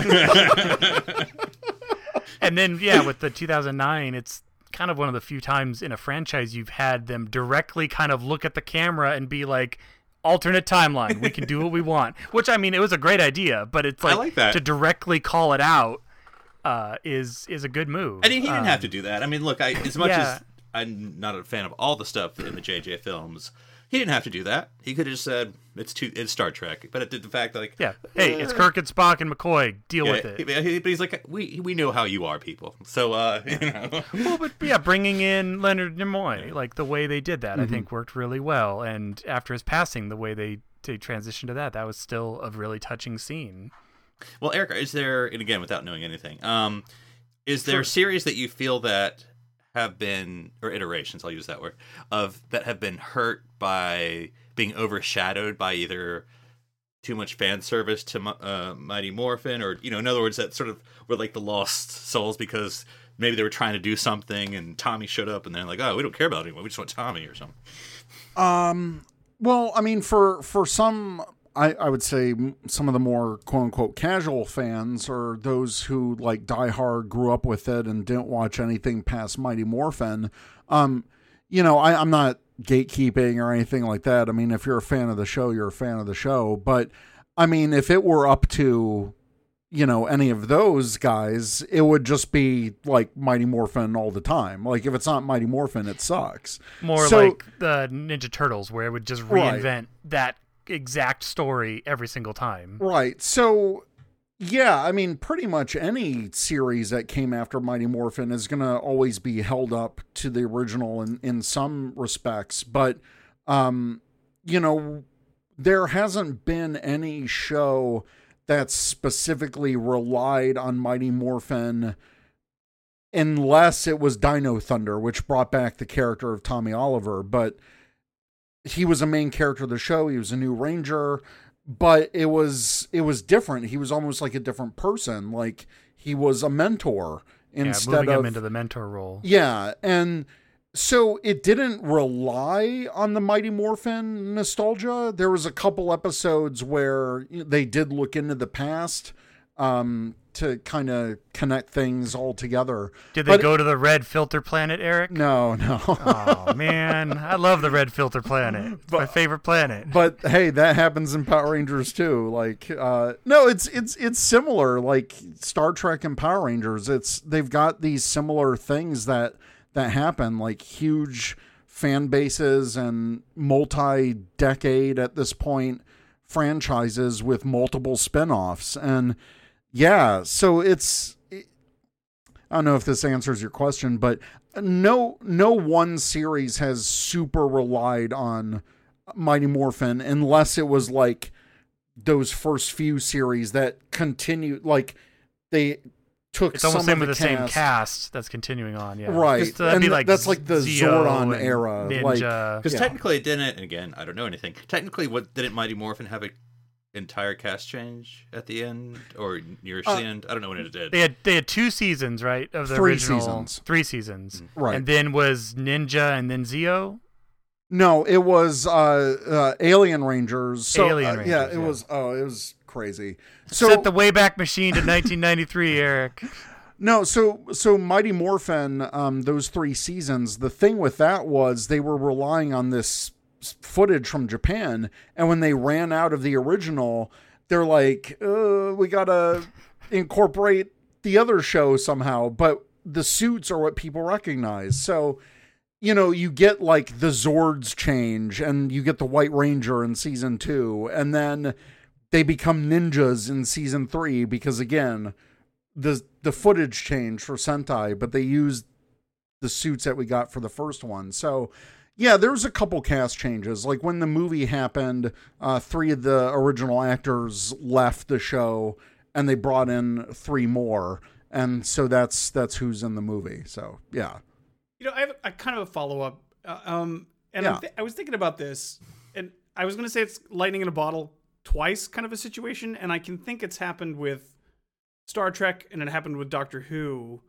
And then, yeah, with the two thousand nine, it's kind of one of the few times in a franchise you've had them directly kind of look at the camera and be like, alternate timeline, we can do what we want. Which, I mean, it was a great idea, but it's like, I like that. to directly call it out uh, is is a good move. I mean, he didn't Um, have to do that. I mean, look, I, as much yeah. as I'm not a fan of all the stuff in the J J films, he didn't have to do that. He could have just said, it's too, it's Star Trek. But it did the fact that, like, Yeah. Hey, it's Kirk and Spock and McCoy. Deal yeah, with it. he- he- but he's like, we we know how you are, people. So, uh, you know. Well, but yeah, bringing in Leonard Nimoy, like the way they did that, I think worked really well. And after his passing, the way they, they transitioned to that, that was still a really touching scene. Well, Erica, is there, and again, without knowing anything, um, is there a series that you feel that have been, or iterations, I'll use that word, of that have been hurt by being overshadowed by either too much fan service to uh, Mighty Morphin, or, you know, in other words, that sort of were like the lost souls because maybe they were trying to do something and Tommy showed up and they're like, oh, we don't care about anyone, we just want Tommy or something. Um, well, I mean, for, for some, I, I would say some of the more quote unquote casual fans, or those who like Die Hard, grew up with it and didn't watch anything past Mighty Morphin. Um, you know, I, I'm not gatekeeping or anything like that. I mean, if you're a fan of the show, you're a fan of the show. But I mean, if it were up to, you know, any of those guys, it would just be like Mighty Morphin all the time. Like if it's not Mighty Morphin, it sucks. More So- like the Ninja Turtles, where it would just Right. reinvent that exact story every single time. Right. So, yeah, I mean, pretty much any series that came after Mighty Morphin is going to always be held up to the original in, in some respects. But, um, you know, there hasn't been any show that specifically relied on Mighty Morphin unless it was Dino Thunder, which brought back the character of Tommy Oliver. But he was a main character of the show. He was a new Ranger. But it was it was different. He was almost like a different person. Like he was a mentor Yeah, instead moving of him into the mentor role. yeah. And so it didn't rely on the Mighty Morphin nostalgia. There was a couple episodes where they did look into the past um, to kind of connect things all together. Did they But- go to the red filter planet, Eric? No, no. Oh man, I love the red filter planet. It's my favorite planet. But hey, that happens in Power Rangers too. Like, uh, no, it's it's it's similar. Like Star Trek and Power Rangers, it's they've got these similar things that that happen, like huge fan bases and multi-decade at this point franchises with multiple spin-offs. And yeah, so it's I don't know if this answers your question, but no no one series has super relied on Mighty Morphin unless it was like those first few series that continued, like they took It's almost some same of with the the same cast, cast that's continuing on, yeah. right? Just, uh, that'd and be th- like that's like the Zeo Zordon and era, Ninja. like Because Yeah. technically it didn't, and again, I don't know anything. Technically, what didn't Mighty Morphin have a entire cast change at the end or near Uh, the end? I don't know when it did. They had they had two seasons, right? Of the Three original seasons. three seasons. right. And then was Ninja and then Zeo. No, it was uh, uh, Alien Rangers. So, Alien uh, yeah, Rangers, it yeah. was. Oh, it was crazy. So Set the Wayback Machine to nineteen ninety-three, Eric. no, so so Mighty Morphin, um, those three seasons. The thing with that was they were relying on this s- footage from Japan, and when they ran out of the original, they're like, uh, we gotta incorporate the other show somehow. But the suits are what people recognize. So, you know, you get like the Zords change and you get the White Ranger in season two, and then they become ninjas in season three because again, the the footage changed for Sentai, but they used the suits that we got for the first one. So yeah, there was a couple cast changes. Like when the movie happened, uh, three of the original actors left the show and they brought in three more. And so that's that's who's in the movie. So yeah. You know, I have a, kind of a follow up, uh, um, and Yeah. I'm th- I was thinking about this, and I was going to say it's lightning in a bottle twice, kind of a situation, and I can think it's happened with Star Trek and it happened with Doctor Who,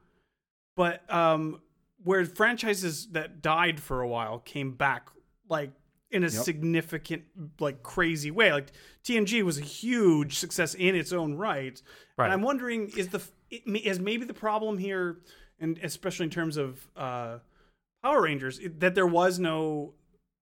but um, where franchises that died for a while came back, like in a Yep. significant, like crazy way. Like T N G was a huge success in its own right, Right. and I'm wondering is the it, is maybe the problem here, and especially in terms of uh, Power Rangers, it, that there was no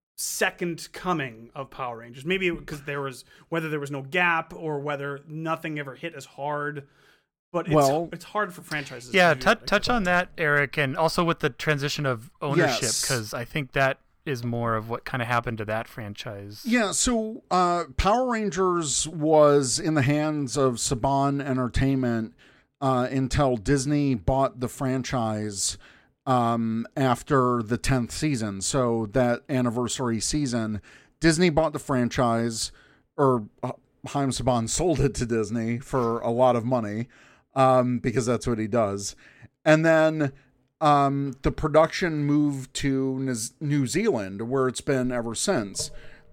second coming of Power Rangers. Maybe because there was whether there was no gap or whether nothing ever hit as hard. But it's, Well- it's hard for franchises. Yeah, to do touch that, I touch feel on that, Eric, and also with the transition of ownership, Yes. because I think that is more of what kind of happened to that franchise. Yeah, so uh, Power Rangers was in the hands of Saban Entertainment uh, until Disney bought the franchise um, after the tenth season. So that anniversary season, Disney bought the franchise, or uh, Haim Saban sold it to Disney for a lot of money um, because that's what he does. And then um, the production moved to New Zealand, where it's been ever since.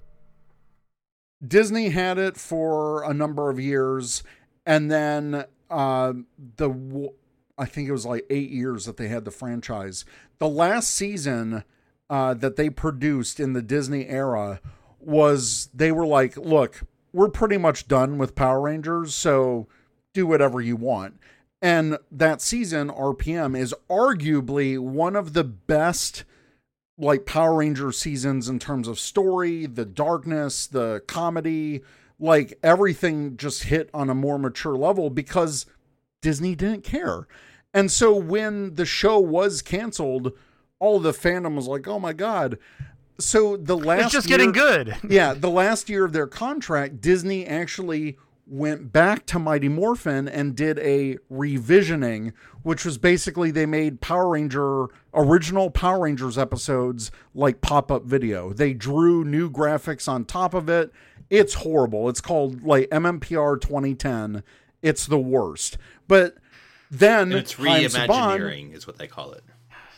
Disney had it for a number of years, and then uh, the I think it was like eight years that they had the franchise. The last season uh, that they produced in the Disney era was, they were like, look, we're pretty much done with Power Rangers, so do whatever you want. And that season, R P M, is arguably one of the best like Power Ranger seasons in terms of story, the darkness, the comedy, like everything just hit on a more mature level because Disney didn't care. And so when the show was canceled, all the fandom was like, oh my God. So the last It's just year, getting good. yeah, the last year of their contract, Disney actually went back to Mighty Morphin and did a revisioning, which was basically they made Power Ranger, original Power Rangers episodes like pop-up video. They drew new graphics on top of it. It's horrible. It's called like M M P R twenty ten. It's the worst. But then And it's Haim Saban, reimagineering is what they call it.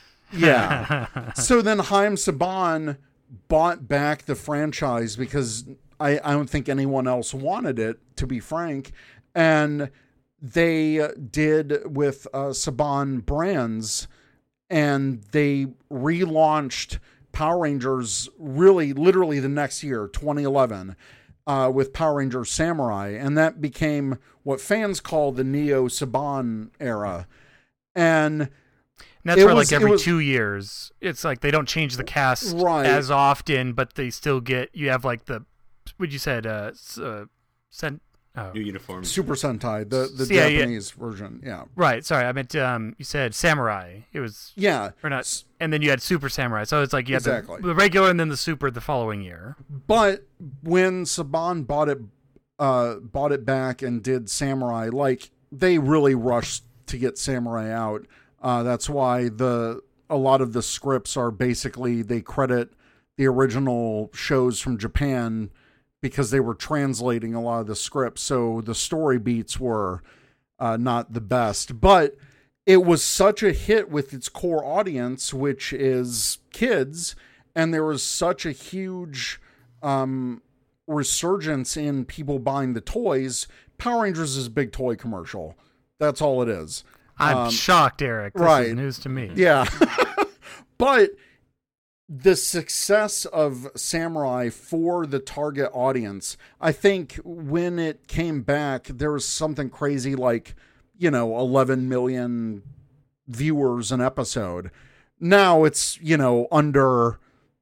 yeah. So then Haim Saban bought back the franchise because I, I don't think anyone else wanted it, to be frank. And they did with uh, Saban Brands, and they relaunched Power Rangers really literally the next year, twenty eleven, uh, with Power Rangers Samurai. And that became what fans call the Neo Saban era. And And that's It where, was- like, it every was- two years, it's like they don't change the cast Right. as often, but they still get, you have, like, the, what you said, uh, s- uh sen- oh. New uniforms. Super Sentai, the, the Yeah, yeah. Japanese version. Yeah. Right, sorry, I meant, um, you said Samurai. It was, Yeah. or not, and then you had Super Samurai. So it's like you had Exactly. the, the regular and then the Super the following year. But when Saban bought it, uh, bought it back and did Samurai, like they really rushed to get Samurai out. Uh, that's why the a lot of the scripts are basically they credit the original shows from Japan because they were translating a lot of the scripts, so the story beats were uh, not the best. But it was such a hit with its core audience, which is kids, and there was such a huge um, resurgence in people buying the toys. Power Rangers is a big toy commercial. That's all it is. I'm Um, shocked, Eric. This right. is news to me. Yeah. But the success of Samurai for the target audience, I think when it came back, there was something crazy like, you know, eleven million viewers an episode. Now it's, you know, under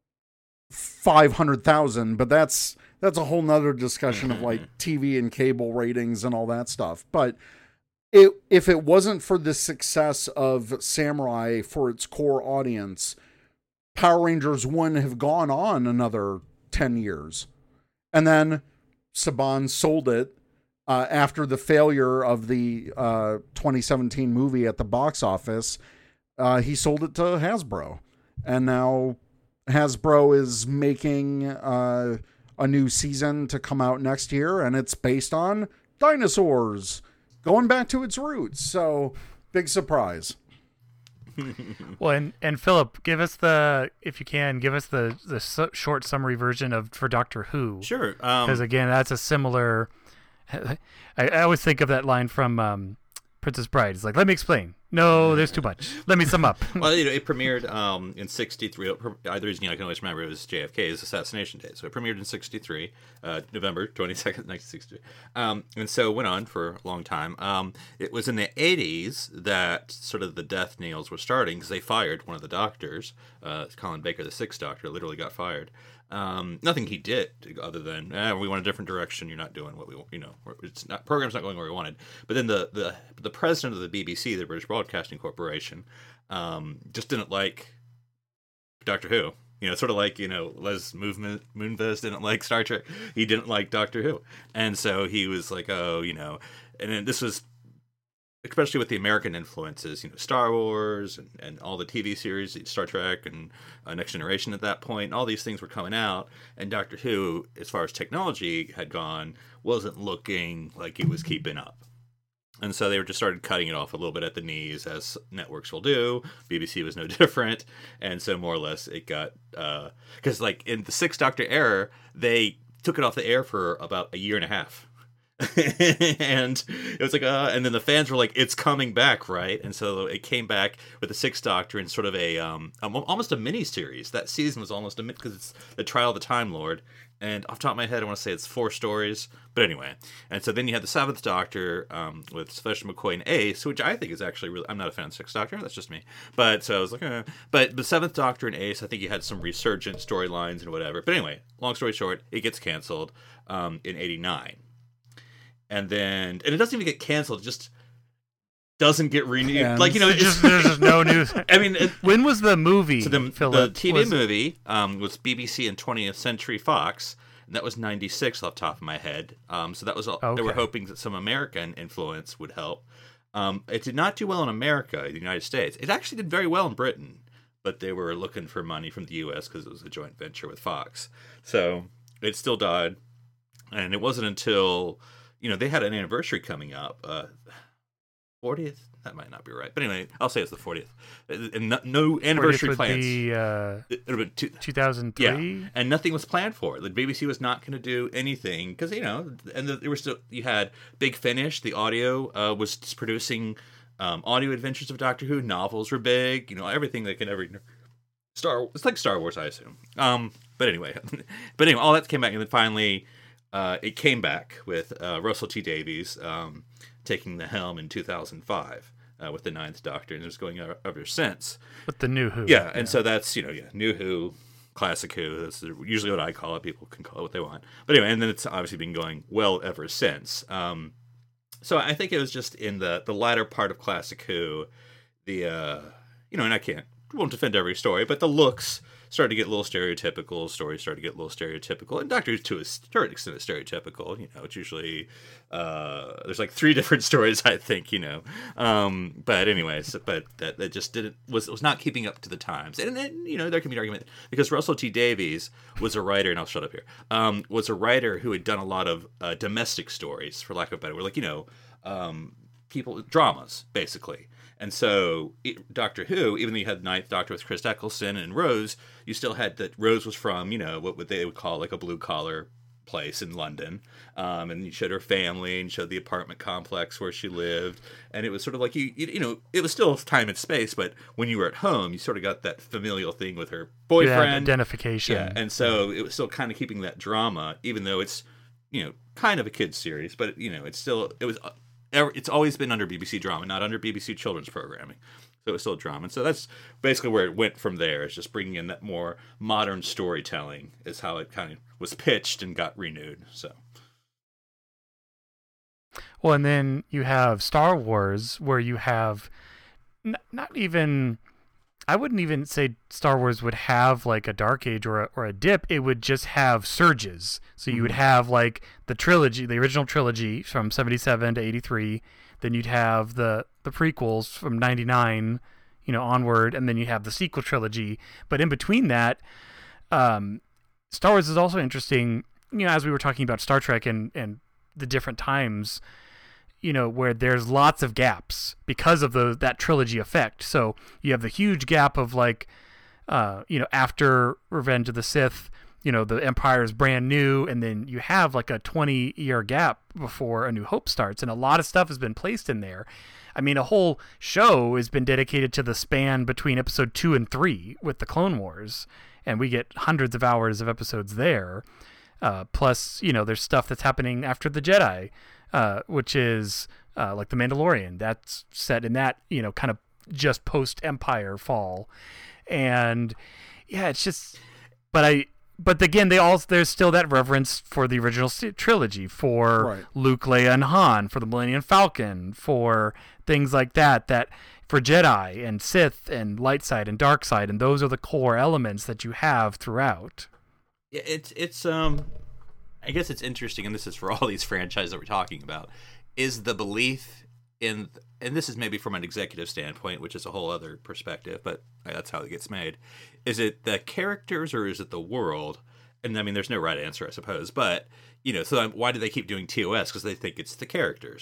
five hundred thousand, but that's, that's a whole nother discussion of like T V and cable ratings and all that stuff. But it, if it wasn't for the success of Samurai for its core audience, Power Rangers wouldn't have gone on another ten years. And then Saban sold it uh, after the failure of the uh, twenty seventeen movie at the box office. Uh, he sold it to Hasbro. And now Hasbro is making uh, a new season to come out next year, and it's based on dinosaurs going back to its roots. So, big surprise. Well, and, and Philip, give us the, if you can, give us the the su- short summary version of for Doctor Who. Sure. Because Um, again, that's a similar. I, I always think of that line from um, Princess Bride. It's like, let me explain. No, there's too much. Let me sum up. well, you know, it premiered um, in sixty-three. Either reason I can always remember it was J F K's assassination day. So it premiered in sixty-three, uh, November twenty-second, nineteen sixty-three. Um, and so went on for a long time. Um, it was in the eighties that sort of the death kneels were starting because they fired one of the doctors. Uh, Colin Baker, the sixth doctor, literally got fired. Um, nothing he did other than eh, we want a different direction. You're not doing what we want. You know, it's not program's not going where we wanted. But then the the the president of the B B C, the British Broadcasting Corporation, um, just didn't like Doctor Who. You know, sort of like, you know, Les Movement Moonves didn't like Star Trek. He didn't like Doctor Who, and so he was like, oh, you know, and then this was. Especially with the American influences, you know, Star Wars and, and all the T V series, Star Trek and uh, Next Generation at that point, all these things were coming out. And Doctor Who, as far as technology had gone, wasn't looking like it was keeping up. And so they were just started cutting it off a little bit at the knees, as networks will do. B B C was no different, and so more or less it got because uh, like in the Sixth Doctor era, they took it off the air for about a year and a half. And it was like, uh, and then the fans were like, "It's coming back, right?" And so it came back with the Sixth Doctor in sort of a um, almost a mini series. That season was almost a because it's the Trial of the Time Lord. And off the top of my head, I want to say it's four stories. But anyway, and so then you had the Seventh Doctor um, with Sylvester McCoy and Ace, which I think is actually really. I'm not a fan of Sixth Doctor. That's just me. But so I was like, eh. But the Seventh Doctor and Ace, I think you had some resurgent storylines and whatever. But anyway, long story short, it gets canceled um, in eighty-nine. And then, and it doesn't even get canceled, it just doesn't get renewed. And like, you know, it's just, there's just no news. I mean, it, When was the movie? so the, Philip? the T V Was- movie um, was B B C and twentieth Century Fox, and that was ninety-six off the top of my head. Um, so that was all, they were Okay. hoping that some American influence would help. Um, it did not do well in America, the United States. It actually did very well in Britain, but they were looking for money from the U S because it was a joint venture with Fox. So it still died, and it wasn't until, you know, they had an anniversary coming up, uh, fortieth. That might not be right, but anyway, I'll say it's the fortieth. And no, no anniversary would plans. be uh, It would have been two, two thousand three. yeah, and nothing was planned for it. The B B C was not going to do anything because, you know, and the, there were still, you had Big Finish, the audio uh, was producing um, audio adventures of Doctor Who. Novels were big, you know, everything they could ever. Star, it's like Star Wars, I assume. Um, but anyway, but anyway, all that came back, and then finally, uh, it came back with uh, Russell T Davies um, taking the helm in two thousand five. Uh, with the Ninth Doctor, and it was going ever, ever since. With the new Who. Yeah, and so that's, you know, yeah, New Who, Classic Who, that's usually what I call it. People can call it what they want. But anyway, and then it's obviously been going well ever since. Um, so I think it was just in the, the latter part of Classic Who, the, uh, you know, and I can't, won't defend every story, but the looks started to get a little stereotypical, stories started to get a little stereotypical, and Doctor Who to a certain extent is stereotypical, you know, it's usually, uh, there's like three different stories, I think, you know, um, but anyways, but that, that just didn't, was was not keeping up to the times, and then, you know, there can be an argument, because Russell T Davies was a writer, and I'll shut up here, um, was a writer who had done a lot of uh, domestic stories, for lack of a better word, like, you know, um, people, dramas, basically. And so it, Doctor Who, even though you had Ninth Doctor with Chris Eccleston and Rose, you still had that Rose was from, you know, what they would call like a blue collar place in London. Um, and you showed her family and showed the apartment complex where she lived. And it was sort of like, you, you, you know, it was still time and space, but when you were at home, you sort of got that familial thing with her You had boyfriend. identification. Yeah. And so it was still kind of keeping that drama, even though it's, you know, kind of a kid's series, but, you know, it's still, it was, it's always been under B B C drama, not under B B C children's programming. So it's still drama. And so that's basically where it went from there. It's just bringing in that more modern storytelling is how it kind of was pitched and got renewed. So. Well, and then you have Star Wars, where you have n- not even, I wouldn't even say Star Wars would have like a dark age or a, or a dip. It would just have surges. So you would have like the trilogy, the original trilogy from seventy-seven to eighty-three. Then you'd have the, the prequels from ninety-nine, you know, onward. And then you have the sequel trilogy. But in between that, um, Star Wars is also interesting, you know, as we were talking about Star Trek and, and the different times, you know, where there's lots of gaps because of the that trilogy effect. So you have the huge gap of like, uh, you know, after Revenge of the Sith, you know, the Empire is brand new, and then you have like a twenty year gap before A New Hope starts, and a lot of stuff has been placed in there. I mean, a whole show has been dedicated to the span between episode two and three with the Clone Wars, and we get hundreds of hours of episodes there. Uh, plus, you know, there's stuff that's happening after the Jedi, uh, which is uh, like the Mandalorian. That's set in that, you know, kind of just post Empire fall, and yeah, it's just. But I, but again, they all there's still that reverence for the original trilogy, for Right. Luke, Leia, and Han, for the Millennium Falcon, for things like that. That for Jedi and Sith and light side and dark side, and those are the core elements that you have throughout. Yeah, it's it's um, I guess it's interesting, and this is for all these franchises that we're talking about, is the belief in, and this is maybe from an executive standpoint, which is a whole other perspective, but that's how it gets made. Is it the characters or is it the world? And I mean, there's no right answer, I suppose, but you know, so why do they keep doing T O S? Because they think it's the characters.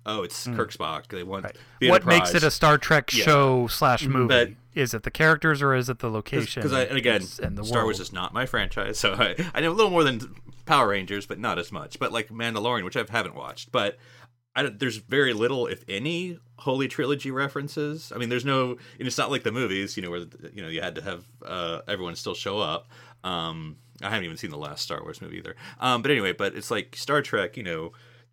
oh, it's Kirk Spock. They want Right. the What Enterprise. makes it a Star Trek Yeah. show slash movie? But- is it the characters or is it the location? Because I and again, and the Star world? Wars is not my franchise, so I, I know a little more than Power Rangers, but not as much. But like Mandalorian, which I haven't watched, but I don't, there's very little, if any, Holy Trilogy references. I mean, there's no, and it's not like the movies, you know, where you know you had to have uh, everyone still show up. Um, I haven't even seen the last Star Wars movie either. Um, but anyway, but it's like Star Trek, you know,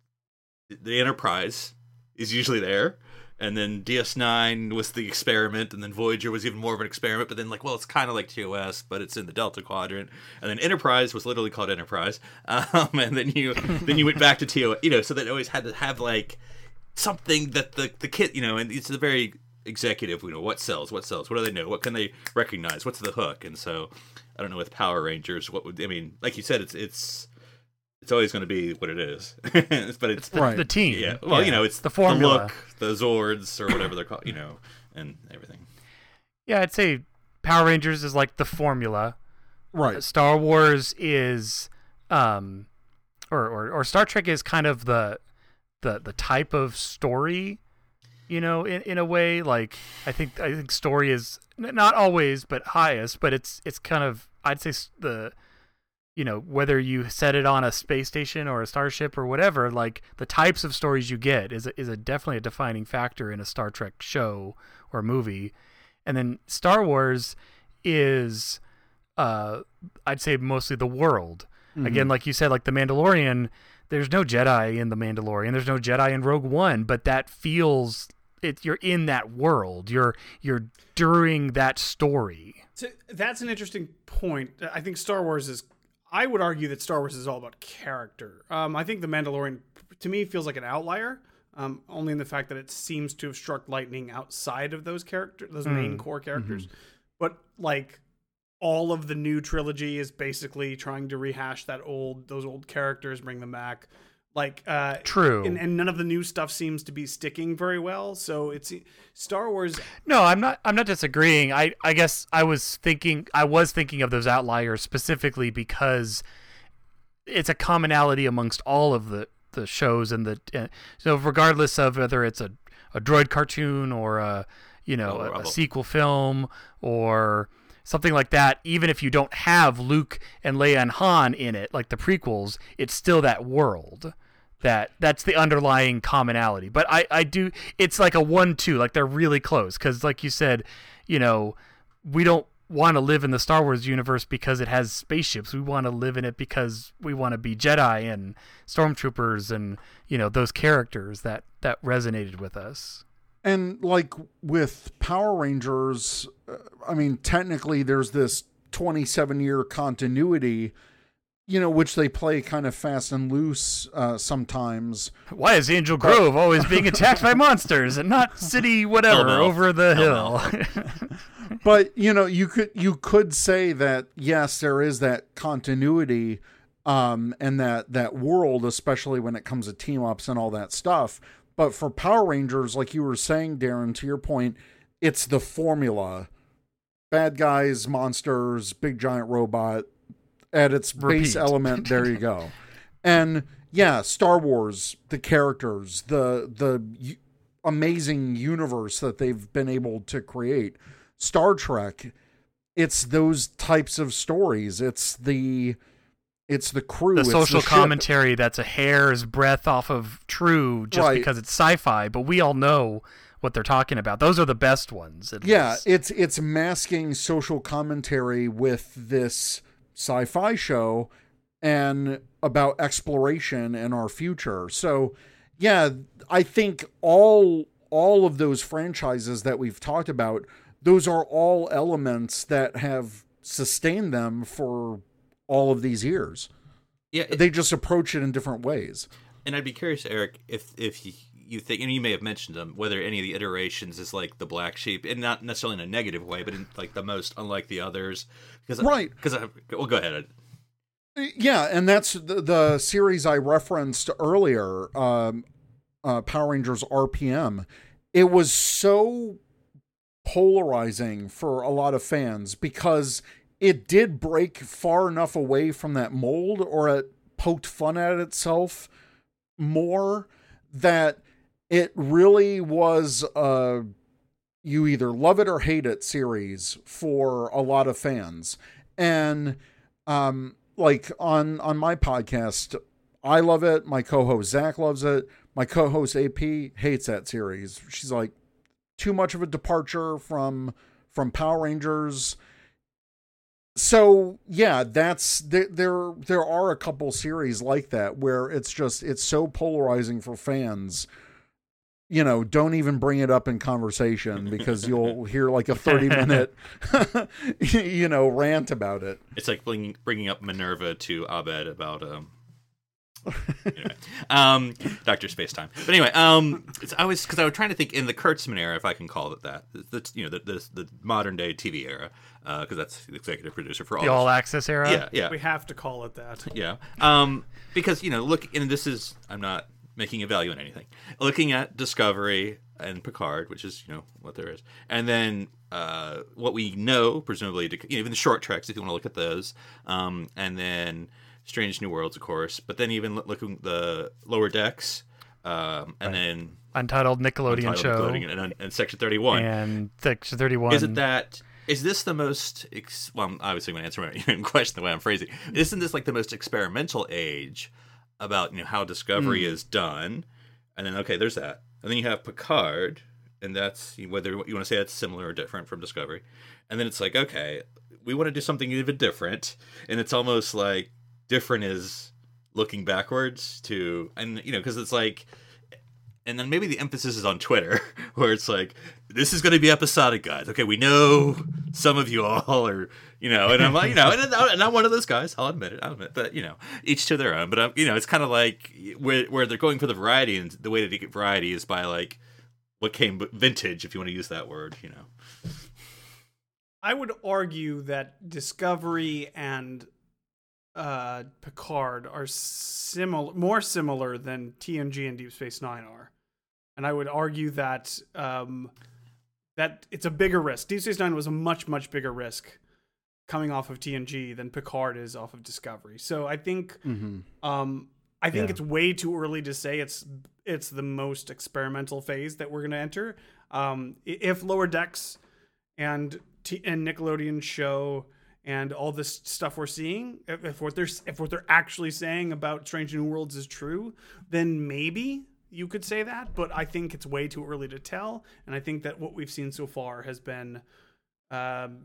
the Enterprise is usually there. And then D S nine was the experiment, and then Voyager was even more of an experiment. But then, like, well, it's kind of like T O S, but it's in the Delta Quadrant. And then Enterprise was literally called Enterprise. Um, and then you then you went back to T O S, you know, so that it always had to have like something that the the kid, you know, and it's a very executive. You know, what sells, what sells, what do they know, what can they recognize, what's the hook? And so I don't know with Power Rangers, what would I mean? Like you said, it's it's. It's always going to be what it is, but it's the, Right. the team. yeah. Well, you know, it's the formula. the look, the Zords, or whatever they're called, you know, and everything. Yeah, I'd say Power Rangers is like the formula. Right. Star Wars is, um, or, or or Star Trek is kind of the the the type of story, you know, in, in a way. Like I think I think story is n- not always, but highest. But it's it's kind of I'd say s- the, you know, whether you set it on a space station or a starship or whatever, like the types of stories you get is a, is a definitely a defining factor in a Star Trek show or movie. And then Star Wars is, uh, I'd say mostly the world. Mm-hmm. Again, like you said, like the Mandalorian, there's no Jedi in the Mandalorian. There's no Jedi in Rogue One, but that feels it. You're in that world. You're you're during that story. So that's an interesting point. I think Star Wars is. I would argue that Star Wars is all about character. Um, I think The Mandalorian, to me, feels like an outlier, um, only in the fact that it seems to have struck lightning outside of those characters, those main core characters. Mm-hmm. But like all of the new trilogy is basically trying to rehash that old, those old characters, bring them back. Like uh, True. and, and none of the new stuff seems to be sticking very well. So it's Star Wars. No, I'm not. I'm not disagreeing. I, I guess I was thinking. I was thinking of those outliers specifically because it's a commonality amongst all of the, the shows and the. Uh, so regardless of whether it's a, a droid cartoon or a you know Oh, a, a Rebel. sequel film or something like that, even if you don't have Luke and Leia and Han in it, like the prequels, it's still that world. That that's the underlying commonality. But I, I do it's like a one two, like they're really close because like you said, you know, we don't want to live in the Star Wars universe because it has spaceships. We want to live in it because we want to be Jedi and stormtroopers and, you know, those characters that that resonated with us. And like with Power Rangers, uh, I mean, technically there's this twenty-seven year continuity, you know, which they play kind of fast and loose uh, sometimes. Why is Angel Grove always being attacked by monsters and not City whatever Hellmouth. over the hill? Hellmouth. But, you know, you could you could say that, yes, there is that continuity um, and that, that world, especially when it comes to team-ups and all that stuff. But for Power Rangers, like you were saying, Darren, to your point, it's the formula. Bad guys, monsters, big giant robot. At its base Repeat. element, there you go. And yeah, Star Wars, the characters, the the u- amazing universe that they've been able to create. Star Trek, it's those types of stories. It's the it's the crew. The it's social ship. commentary that's a hair's breadth off of true just Right. because it's sci-fi, but we all know what they're talking about. Those are the best ones. at Yeah, least. it's it's masking social commentary with this sci-fi show and about exploration and our future. So, yeah, I think all all of those franchises that we've talked about, those are all elements that have sustained them for all of these years. Yeah, it- They just approach it in different ways. and I'd be curious, Eric, if if you, you think, and you may have mentioned them, whether any of the iterations is like the black sheep, and not necessarily in a negative way, but in like the most unlike the others. Because Right. Because I, well, go ahead. Yeah, and that's the, the series I referenced earlier, um, uh, Power Rangers R P M. It was so polarizing for a lot of fans because it did break far enough away from that mold, or it poked fun at itself more, that it really was a you either love it or hate it series for a lot of fans. And um, like on on my podcast, I love it. My co-host Zach loves it. My co-host A P hates that series. She's like, too much of a departure from from Power Rangers. So yeah, that's there. There, there are a couple series like that where it's just it's so polarizing for fans. You know, don't even bring it up in conversation because you'll hear like a thirty minute, you know, rant about it. It's like bringing bringing up Minerva to Abed about um. anyway, um, Doctor Spacetime. But anyway, um, it's, I was because I was trying to think in the Kurtzman era, if I can call it that, the, you know, the, the the modern day T V era, because uh, that's the executive producer for all the this. All Access era. Yeah, yeah, We have to call it that. yeah. Um, because you know, look, and this is I'm not making a value in anything. Looking at Discovery and Picard, which is you know what there is, and then uh, what we know, presumably, to, you know, even the short treks, if you want to look at those, um, and then Strange New Worlds, of course, but then even looking the Lower Decks, um, and right. then Untitled Nickelodeon Untitled show, Nickelodeon and, and Section thirty-one, and Section thirty-one. Is it that? Is this the most? Ex- well, I'm obviously going to answer my question the way I'm phrasing. Isn't this like the most experimental age about you know how Discovery mm. is done? And then okay, there's that, and then you have Picard, and that's whether you want to say that's similar or different from Discovery, and then it's like okay, we want to do something even different, and it's almost like different is looking backwards to, and you know, because it's like, and then maybe the emphasis is on Twitter, where it's like, this is going to be episodic, guys. Okay, we know some of you all are, you know, and I'm like, you know, and I'm not one of those guys. I'll admit it. I'll admit, it, but you know, each to their own. But I'm, you know, it's kind of like where where they're going for the variety, and the way to get variety is by like what came vintage, if you want to use that word, you know. I would argue that Discovery and uh, Picard are similar, more similar than T N G and Deep Space Nine are, and I would argue that um, that it's a bigger risk. Deep Space Nine was a much much bigger risk coming off of T N G than Picard is off of Discovery. So I think mm-hmm. um, I think yeah. it's way too early to say it's it's the most experimental phase that we're going to enter. Um, if Lower Decks and T- and Nickelodeon show and all this stuff we're seeing, if, if what they're if what they're actually saying about Strange New Worlds is true, then maybe you could say that. But I think it's way too early to tell, and I think that what we've seen so far has been um,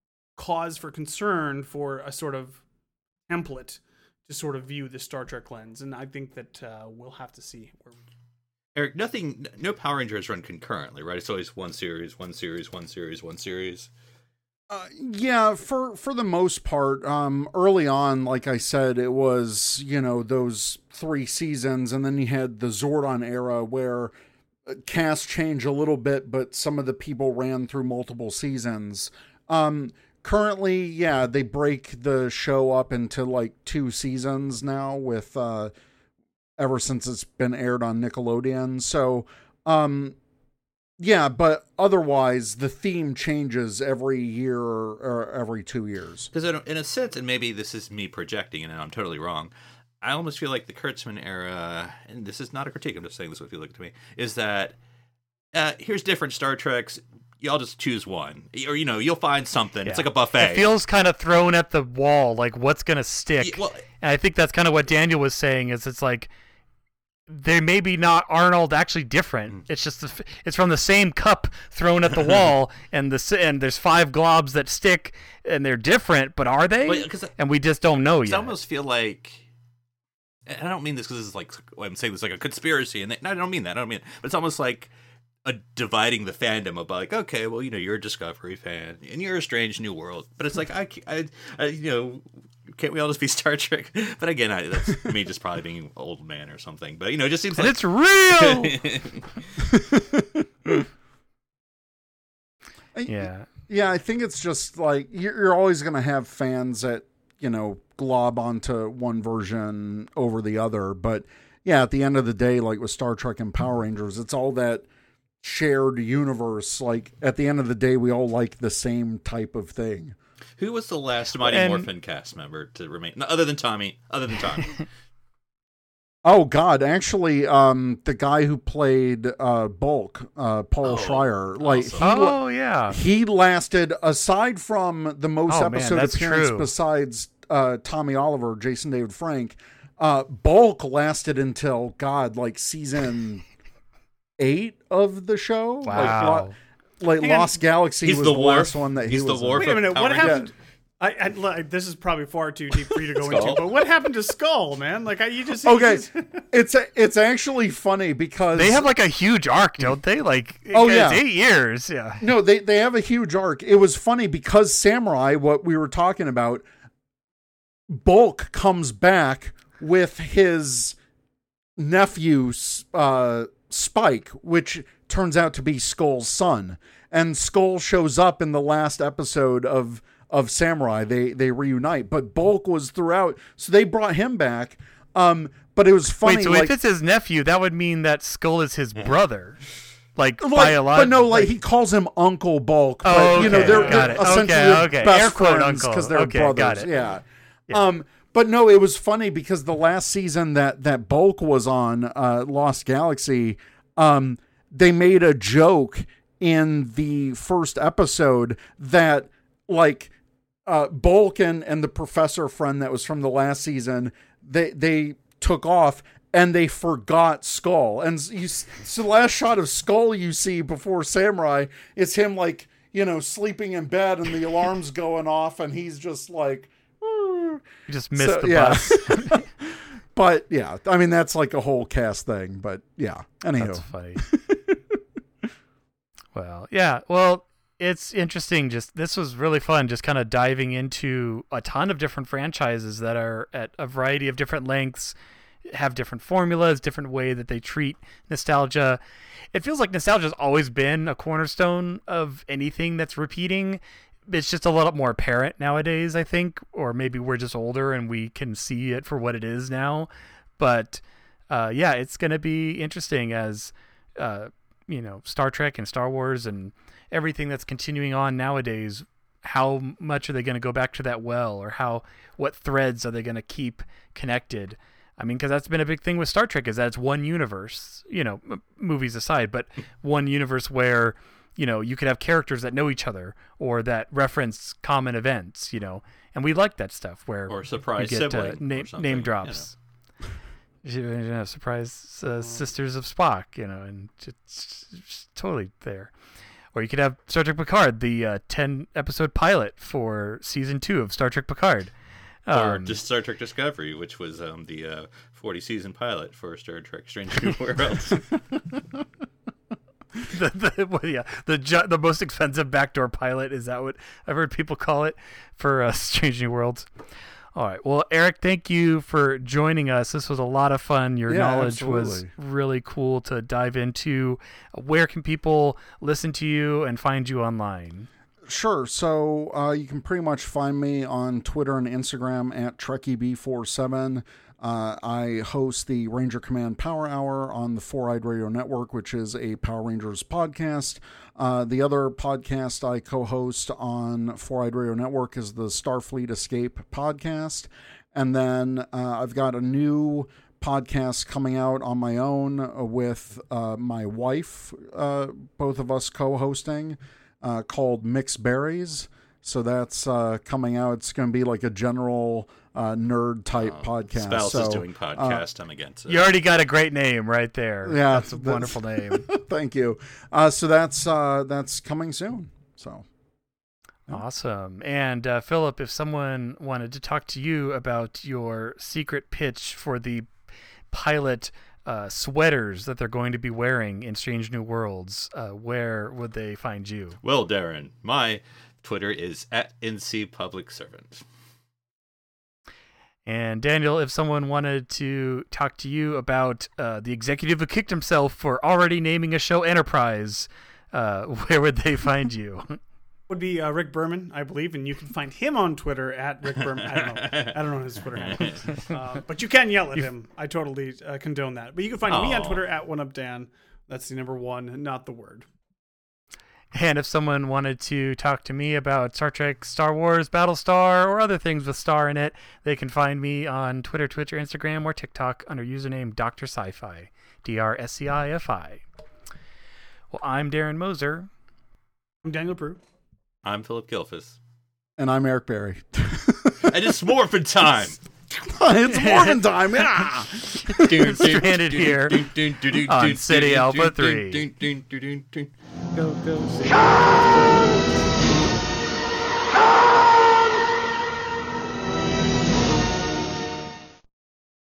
cause for concern for a sort of template to sort of view the Star Trek lens, and I think that uh, we'll have to see. Where we... Eric, nothing, no Power Rangers run concurrently, right? It's always one series, one series, one series, one series. Uh, yeah, for for the most part, um, early on, like I said, it was, you know, those three seasons, and then you had the Zordon era where cast changed a little bit, but some of the people ran through multiple seasons. Um, currently, yeah, they break the show up into like two seasons now with, uh, ever since it's been aired on Nickelodeon. So, um, yeah, but otherwise, the theme changes every year or every two years. Because in a sense, and maybe this is me projecting and I'm totally wrong, I almost feel like the Kurtzman era, and this is not a critique, I'm just saying this would feel like to me, is that uh, here's different Star Treks, y'all just choose one. Or, you know, you'll find something. Yeah. It's like a buffet. It feels kind of thrown at the wall, like what's going to stick. Yeah, well, and I think that's kind of what Daniel was saying, is it's like, they maybe not Arnold actually different. It's just the, it's from the same cup thrown at the wall, and the and there's five globs that stick, and they're different. But are they? Well, and we just don't know yet. I almost feel like, and I don't mean this because this is like I'm saying this like a conspiracy, and they, no, I don't mean that. I don't mean it. But it's almost like a dividing the fandom about like, okay, well, you know, you're a Discovery fan and you're a Strange New World, but it's like I, I, I you know. Can't we all just be Star Trek? But again, I, that's me just probably being an old man or something. But, you know, it just seems and like... it's real! yeah. Yeah, I think it's just like, you're, you're always going to have fans that, you know, glob onto one version over the other. But, yeah, at the end of the day, like with Star Trek and Power Rangers, it's all that shared universe. Like, at the end of the day, we all like the same type of thing. Who was the last Mighty and, Morphin cast member to remain, no, other than Tommy? Other than Tommy, Oh God, actually, um, the guy who played uh, Bulk, uh, Paul Oh, Schreier, like awesome. he, la- Oh yeah. he lasted, aside from the most Oh, man, episode that's appearance true. besides uh, Tommy Oliver, Jason David Frank, uh, Bulk lasted until God, like season eight of the show. Like, Wow. lo- like Hang on. Lost Galaxy He's was the the, Worf. last one that he He's the was. Worf. in. Wait a minute. What Power happened? I, I, like, this is probably far too deep for you to go into. Skull. But what happened to Skull, man? Like, I, you just Okay, you just- it's it's actually funny because They have like a huge arc, don't they? Like, Oh, it's yeah. eight years. Yeah. No, they they have a huge arc. It was funny because Samurai, what we were talking about, Bulk comes back with his nephew uh, Spike, which turns out to be Skull's son, and Skull shows up in the last episode of of Samurai. They they reunite, but Bulk was throughout, so they brought him back. Um, but it was funny. Wait, so like, if it's his nephew, that would mean that Skull is his brother, like, Like, biological. but no, like he calls him Uncle Bulk. But Oh, you know, okay, they're, got they're it. essentially Okay, okay. best Air quote, friends uncle. because they're Okay, brothers. got it. Yeah. Yeah. Um, but no, it was funny because the last season that that Bulk was on, uh, Lost Galaxy, um, they made a joke in the first episode that like uh, Bulk and, and the professor friend that was from the last season, they they took off. And they forgot Skull. And you, so the last shot of Skull you see before Samurai is him like, you know, sleeping in bed and the alarm's going off and he's just like, You just missed so, the yeah. bus. But yeah, I mean, that's like a whole cast thing, but yeah. Anywho. That's funny. Well, yeah. Well, it's interesting. Just this was really fun. Just kind of diving into a ton of different franchises that are at a variety of different lengths, have different formulas, different way that they treat nostalgia. It feels like nostalgia's always been a cornerstone of anything that's repeating. It's just a lot more apparent nowadays, I think, or maybe we're just older and we can see it for what it is now. But uh, yeah, it's going to be interesting as uh, you know, Star Trek and Star Wars and everything that's continuing on nowadays. How much are they going to go back to that well, or how what threads are they going to keep connected? I mean, because that's been a big thing with Star Trek, is that it's one universe, you know, m- movies aside, but one universe where, you know, you could have characters that know each other or that reference common events, you know, and we like that stuff where Or surprise you get sibling uh, or name, something, name you drops. You know, surprise uh, sisters of Spock, you know, and it's, it's totally there. Or you could have Star Trek Picard, the uh, ten episode pilot for season two of Star Trek Picard. Or Um, just Star Trek Discovery, which was um, the uh, forty season pilot for Star Trek Strange New Worlds. the, the, well, yeah, the ju- the most expensive backdoor pilot, is that what I've heard people call it for uh, Strange New Worlds? All right. Well, Eric, thank you for joining us. This was a lot of fun. Your Yeah, knowledge was absolutely. really cool to dive into. Where can people listen to you and find you online? Sure. So uh, you can pretty much find me on Twitter and Instagram at Trekkie B forty-seven. Uh, I host the Ranger Command Power Hour on the Four Eyed Radio Network, which is a Power Rangers podcast. Uh, the other podcast I co-host on Four Eyed Radio Network is the Starfleet Escape podcast. And then uh, I've got a new podcast coming out on my own with uh, my wife, uh, both of us co-hosting, uh, called Mixed Berries. So that's uh, coming out. It's going to be like a general uh, nerd type Um, podcast. Spouse so, is doing podcast. I'm against it. You already got a great name right there. Yeah, That's a that's- wonderful name. Thank you. Uh, so that's uh, that's coming soon. So Awesome. And uh, Philip, if someone wanted to talk to you about your secret pitch for the pilot uh, sweaters that they're going to be wearing in Strange New Worlds, uh, where would they find you? Well, Darren, my Twitter is at N C Public Servant. And Daniel, if someone wanted to talk to you about uh, the executive who kicked himself for already naming a show Enterprise, uh, where would they find you? would be uh, Rick Berman, I believe, and you can find him on Twitter at Rick Berman. I don't know. I don't know his Twitter handle. Uh, but you can yell at him. I totally uh, condone that. But you can find me on Aw. Twitter at OneUpDan. That's the number one, not the word. And if someone wanted to talk to me about Star Trek, Star Wars, Battlestar, or other things with Star in it, they can find me on Twitter, Twitch, Instagram, or TikTok under username Doctor Sci-Fi, D R S C I F I. Well, I'm Darren Moser. I'm Daniel Prue. I'm Philip Gilfus. And I'm Eric Berry. And it's Morphin time. It's Morphin time. Yeah. Stranded here on City Alpha three. Go, go, City.